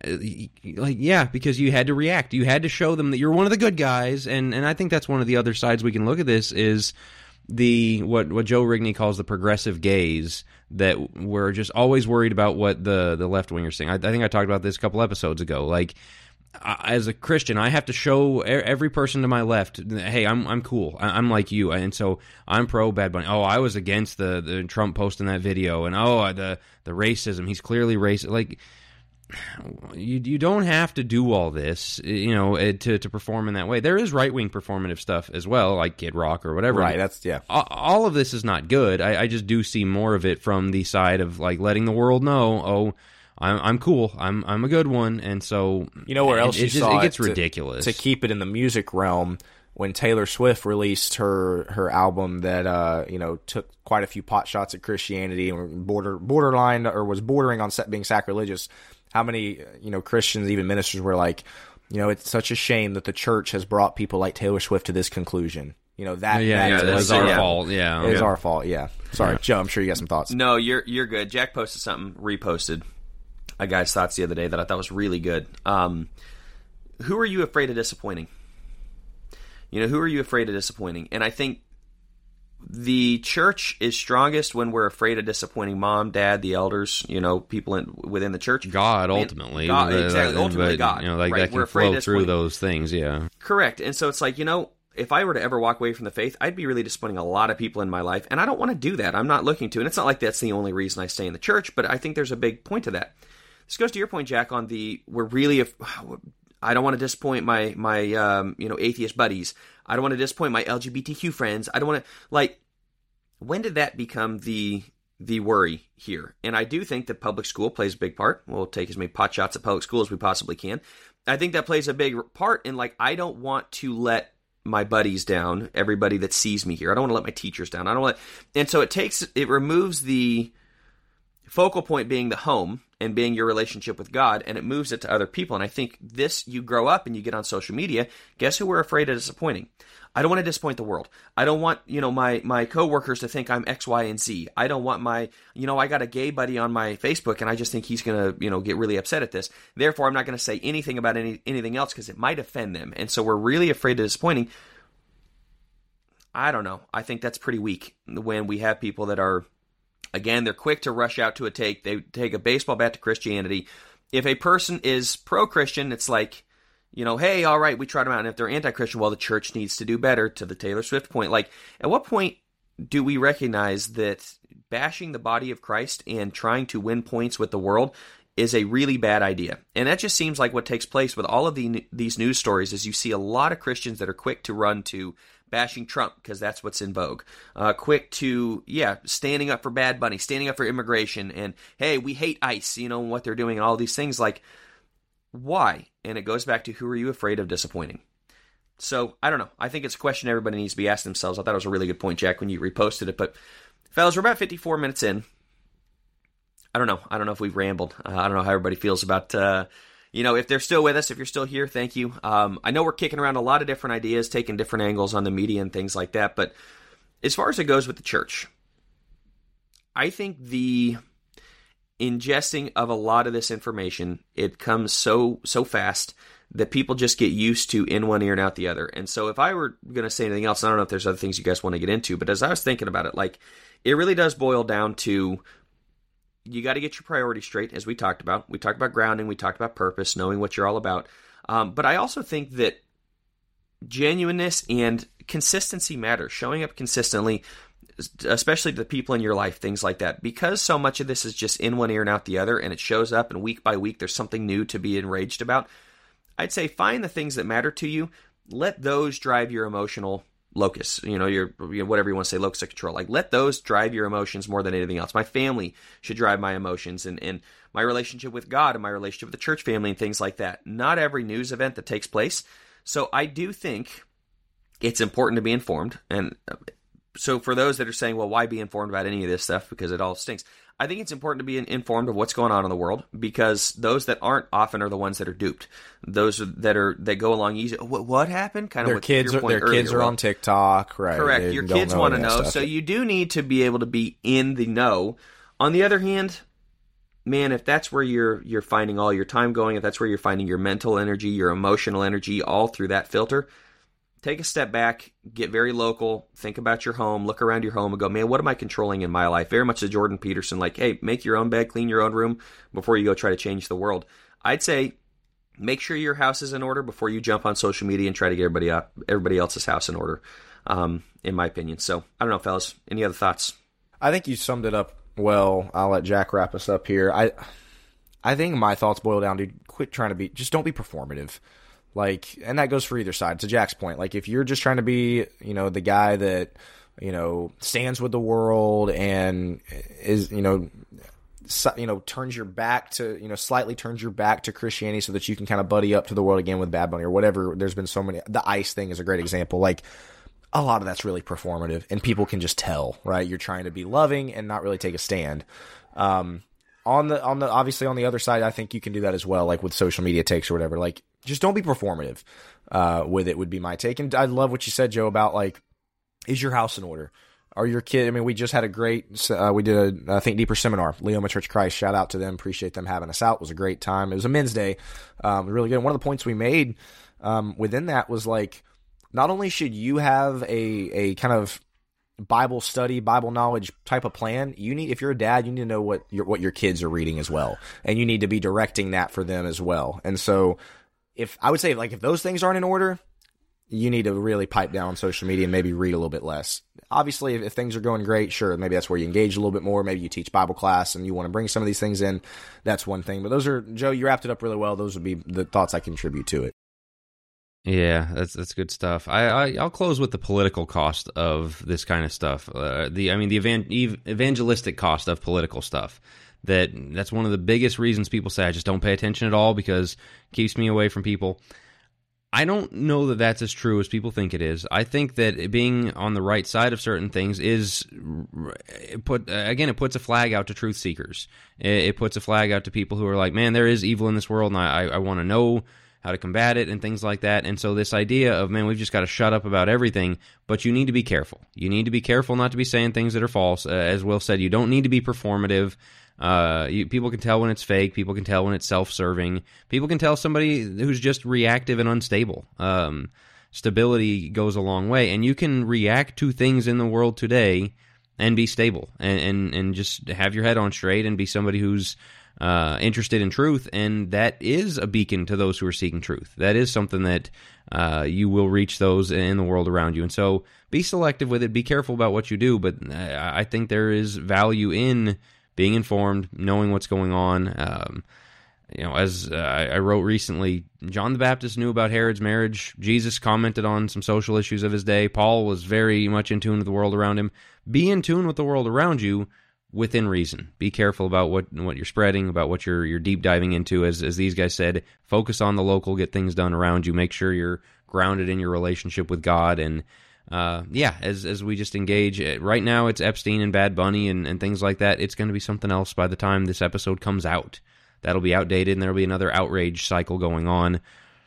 Speaker 2: like, yeah, because you had to react. You had to show them that you're one of the good guys. And, and I think that's one of the other sides we can look at this is the what what Joe Rigney calls the progressive gaze, that we're just always worried about what the, the left-wingers think. I, I think I talked about this a couple episodes ago. Like, I, as a Christian, I have to show every person to my left, hey, I'm I'm cool. I, I'm like you. And so I'm pro Bad Bunny. Oh, I was against the, the Trump posting that video. And oh, the, the racism. He's clearly racist. Like, you you don't have to do all this, you know, to to perform in that way. There is right wing performative stuff as well, like Kid Rock or whatever.
Speaker 1: Right. That's yeah.
Speaker 2: All of this is not good. I, I just do see more of it from the side of like letting the world know, oh, I'm I'm cool. I'm I'm a good one. And so
Speaker 1: you know where else
Speaker 2: it,
Speaker 1: you
Speaker 2: it just,
Speaker 1: saw
Speaker 2: it gets
Speaker 1: it to,
Speaker 2: ridiculous.
Speaker 1: To keep it in the music realm. When Taylor Swift released her her album that uh you know took quite a few pot shots at Christianity and border borderline or was bordering on being sacrilegious. How many, you know, Christians, even ministers, were like, you know, it's such a shame that the church has brought people like Taylor Swift to this conclusion. You know, that,
Speaker 2: yeah,
Speaker 1: that
Speaker 2: yeah,
Speaker 1: is
Speaker 2: that's our
Speaker 3: yeah.
Speaker 2: fault. Yeah.
Speaker 1: It is
Speaker 2: yeah.
Speaker 1: our fault, yeah. Sorry, yeah. Joe, I'm sure you got some thoughts.
Speaker 3: No, you're you're good. Jack posted something, reposted a guy's thoughts the other day that I thought was really good. Um, who are you afraid of disappointing? You know, who are you afraid of disappointing? And I think the church is strongest when we're afraid of disappointing mom, dad, the elders, you know, people in, within the church.
Speaker 2: God, ultimately.
Speaker 3: God,
Speaker 2: uh,
Speaker 3: exactly, ultimately
Speaker 2: but,
Speaker 3: God.
Speaker 2: You know, like
Speaker 3: right?
Speaker 2: that can
Speaker 3: we're afraid
Speaker 2: flow
Speaker 3: of
Speaker 2: through those things, yeah.
Speaker 3: Correct. And so it's like, you know, if I were to ever walk away from the faith, I'd be really disappointing a lot of people in my life, and I don't want to do that. I'm not looking to, and it's not like that's the only reason I stay in the church, but I think there's a big point to that. this goes to your point, Jack, on the we're really I don't want to disappoint my my um, you know atheist buddies. I don't want to disappoint my L G B T Q friends. I don't want to like. When did that become the the worry here? And I do think that public school plays a big part. We'll take as many pot shots at public school as we possibly can. I think that plays a big part in like I don't want to let my buddies down, everybody that sees me here. I don't want to let my teachers down. I don't want, and so it takes it removes the focal point being the home and being your relationship with God, and it moves it to other people. And I think this, you grow up and you get on social media, guess who we're afraid of disappointing? I don't want to disappoint the world. I don't want, you know, my, my coworkers to think I'm X, Y, and Z. I don't want my, you know, I got a gay buddy on my Facebook and I just think he's going to, you know, get really upset at this. Therefore, I'm not going to say anything about any anything else because it might offend them. And so we're really afraid of disappointing. I don't know. I think that's pretty weak when we have people that are, again, they're quick to rush out to a take. They take a baseball bat to Christianity. If a person is pro-Christian, it's like, you know, hey, all right, we tried them out. And if they're anti-Christian, well, the church needs to do better, to the Taylor Swift point. Like, at what point do we recognize that bashing the body of Christ and trying to win points with the world is a really bad idea? And that just seems like what takes place with all of the, these news stories is you see a lot of Christians that are quick to run to bashing Trump because that's what's in vogue. Uh, quick to, yeah, standing up for Bad Bunny, standing up for immigration, and, hey, we hate ICE, you know, and what they're doing and all these things. Like, why? And it goes back to, who are you afraid of disappointing? So, I don't know. I think it's a question everybody needs to be asking themselves. I thought it was a really good point, Jack, when you reposted it. But, fellas, we're about fifty-four minutes in. I don't know. I don't know if we've rambled. Uh, I don't know how everybody feels about, uh, you know, if they're still with us, if you're still here, thank you. Um, I know we're kicking around a lot of different ideas, taking different angles on the media and things like that. But as far as it goes with the church, I think the ingesting of a lot of this information, it comes so so fast that people just get used to in one ear and out the other. And so if I were going to say anything else, I don't know if there's other things you guys want to get into, but as I was thinking about it, like, it really does boil down to, you got to get your priorities straight, as we talked about. We talked about grounding, we talked about purpose, knowing what you're all about. Um, but I also think that genuineness and consistency matter, showing up consistently, especially to the people in your life, things like that. Because so much of this is just in one ear and out the other, and it shows up, and week by week there's something new to be enraged about, I'd say find the things that matter to you. Let those drive your emotional locus, you know, your, you know, whatever you want to say, locus of control. Like, let those drive your emotions more than anything else. My family should drive my emotions, and, and my relationship with God and my relationship with the church family and things like that. Not every news event that takes place. So I do think it's important to be informed. And so for those that are saying, well, why be informed about any of this stuff? Because it all stinks. I think it's important to be informed of what's going on in the world, because those that aren't often are the ones that are duped. Those that are that go along easy. What, what happened? Kind of
Speaker 1: their kids. Are, their earlier. kids are on TikTok, right?
Speaker 3: Correct.
Speaker 1: They
Speaker 3: Your kids want to know,
Speaker 1: stuff.
Speaker 3: So you do need to be able to be in the know. On the other hand, man, if that's where you're you're finding all your time going, if that's where you're finding your mental energy, your emotional energy, all through that filter, take a step back, get very local, think about your home, look around your home and go, man, what am I controlling in my life? Very much the Jordan Peterson, like, hey, make your own bed, clean your own room before you go try to change the world. I'd say make sure your house is in order before you jump on social media and try to get everybody up, everybody else's house in order, um, in my opinion. So, I don't know, fellas, any other thoughts?
Speaker 1: I think you summed it up well. I'll let Jack wrap us up here. I, I think my thoughts boil down to quit trying to be, just don't be performative. Like, and that goes for either side. To Jack's point, like, if you're just trying to be, you know, the guy that, you know, stands with the world and is, you know, so, you know, turns your back to, you know, slightly turns your back to Christianity so that you can kind of buddy up to the world again with Bad Bunny or whatever. There's been so many. The ICE thing is a great example. Like, a lot of that's really performative, and people can just tell, right? You're trying to be loving and not really take a stand. Um, on the on the obviously on the other side, I think you can do that as well, like with social media takes or whatever. Like, just don't be performative uh, with it would be my take. And I love what you said, Joe, about, like, is your house in order? Are your kid? I mean, we just had a great, uh, we did a I Think Deeper seminar, Leoma Church of Christ. Shout out to them. Appreciate them having us out. It was a great time. It was a men's day. Um, really good. One of the points we made um, within that was, like, not only should you have a a kind of Bible study, Bible knowledge type of plan, you need, if you're a dad, you need to know what your what your kids are reading as well, and you need to be directing that for them as well. And so, if I would say, like, if those things aren't in order, you need to really pipe down on social media and maybe read a little bit less. Obviously, if, if things are going great, sure, maybe that's where you engage a little bit more. Maybe you teach Bible class and you want to bring some of these things in. That's one thing. But those are, Joe, you wrapped it up really well. Those would be the thoughts I contribute to it.
Speaker 2: Yeah, that's that's good stuff. I, I I'll close with the political cost of this kind of stuff. Uh, the I mean the evan- ev- evangelistic cost of political stuff. That that's one of the biggest reasons people say I just don't pay attention at all because it keeps me away from people. I don't know that that's as true as people think it is. I think that being on the right side of certain things is, it put again, it puts a flag out to truth seekers. It, it puts a flag out to people who are like, man, there is evil in this world, and I, I, I want to know how to combat it and things like that. And so this idea of, man, we've just got to shut up about everything, but you need to be careful. You need to be careful not to be saying things that are false. Uh, as Will said, you don't need to be performative. Uh, you, people can tell when it's fake. People can tell when it's self-serving. People can tell somebody who's just reactive and unstable. Um, stability goes a long way, and you can react to things in the world today and be stable and, and, and just have your head on straight and be somebody who's uh, interested in truth, and that is a beacon to those who are seeking truth. That is something that uh, you will reach those in the world around you. And so be selective with it. Be careful about what you do, but I think there is value in being informed, knowing what's going on. Um, you know, as uh, I wrote recently, John the Baptist knew about Herod's marriage. Jesus commented on some social issues of his day. Paul was very much in tune with the world around him. Be in tune with the world around you within reason. Be careful about what what you're spreading, about what you're you're deep diving into. As as these guys said, focus on the local, get things done around you. Make sure you're grounded in your relationship with God. And uh, yeah, as as we just engage right now, it's Epstein and Bad Bunny and, and things like that. It's going to be something else by the time this episode comes out. That'll be outdated, and there'll be another outrage cycle going on.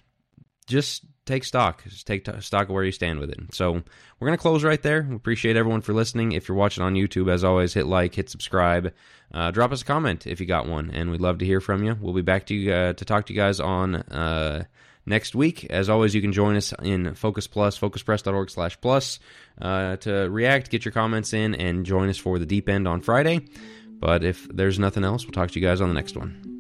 Speaker 2: Just take stock. Just take t- stock of where you stand with it. So we're going to close right there. We appreciate everyone for listening. If you're watching on YouTube, as always, hit like, hit subscribe. Uh, drop us a comment if you got one, and we'd love to hear from you. We'll be back to you uh, to talk to you guys on uh, next week. As always, you can join us in Focus Plus, focuspress.org slash plus, uh, to react, get your comments in, and join us for the deep end on Friday. But if there's nothing else, we'll talk to you guys on the next one.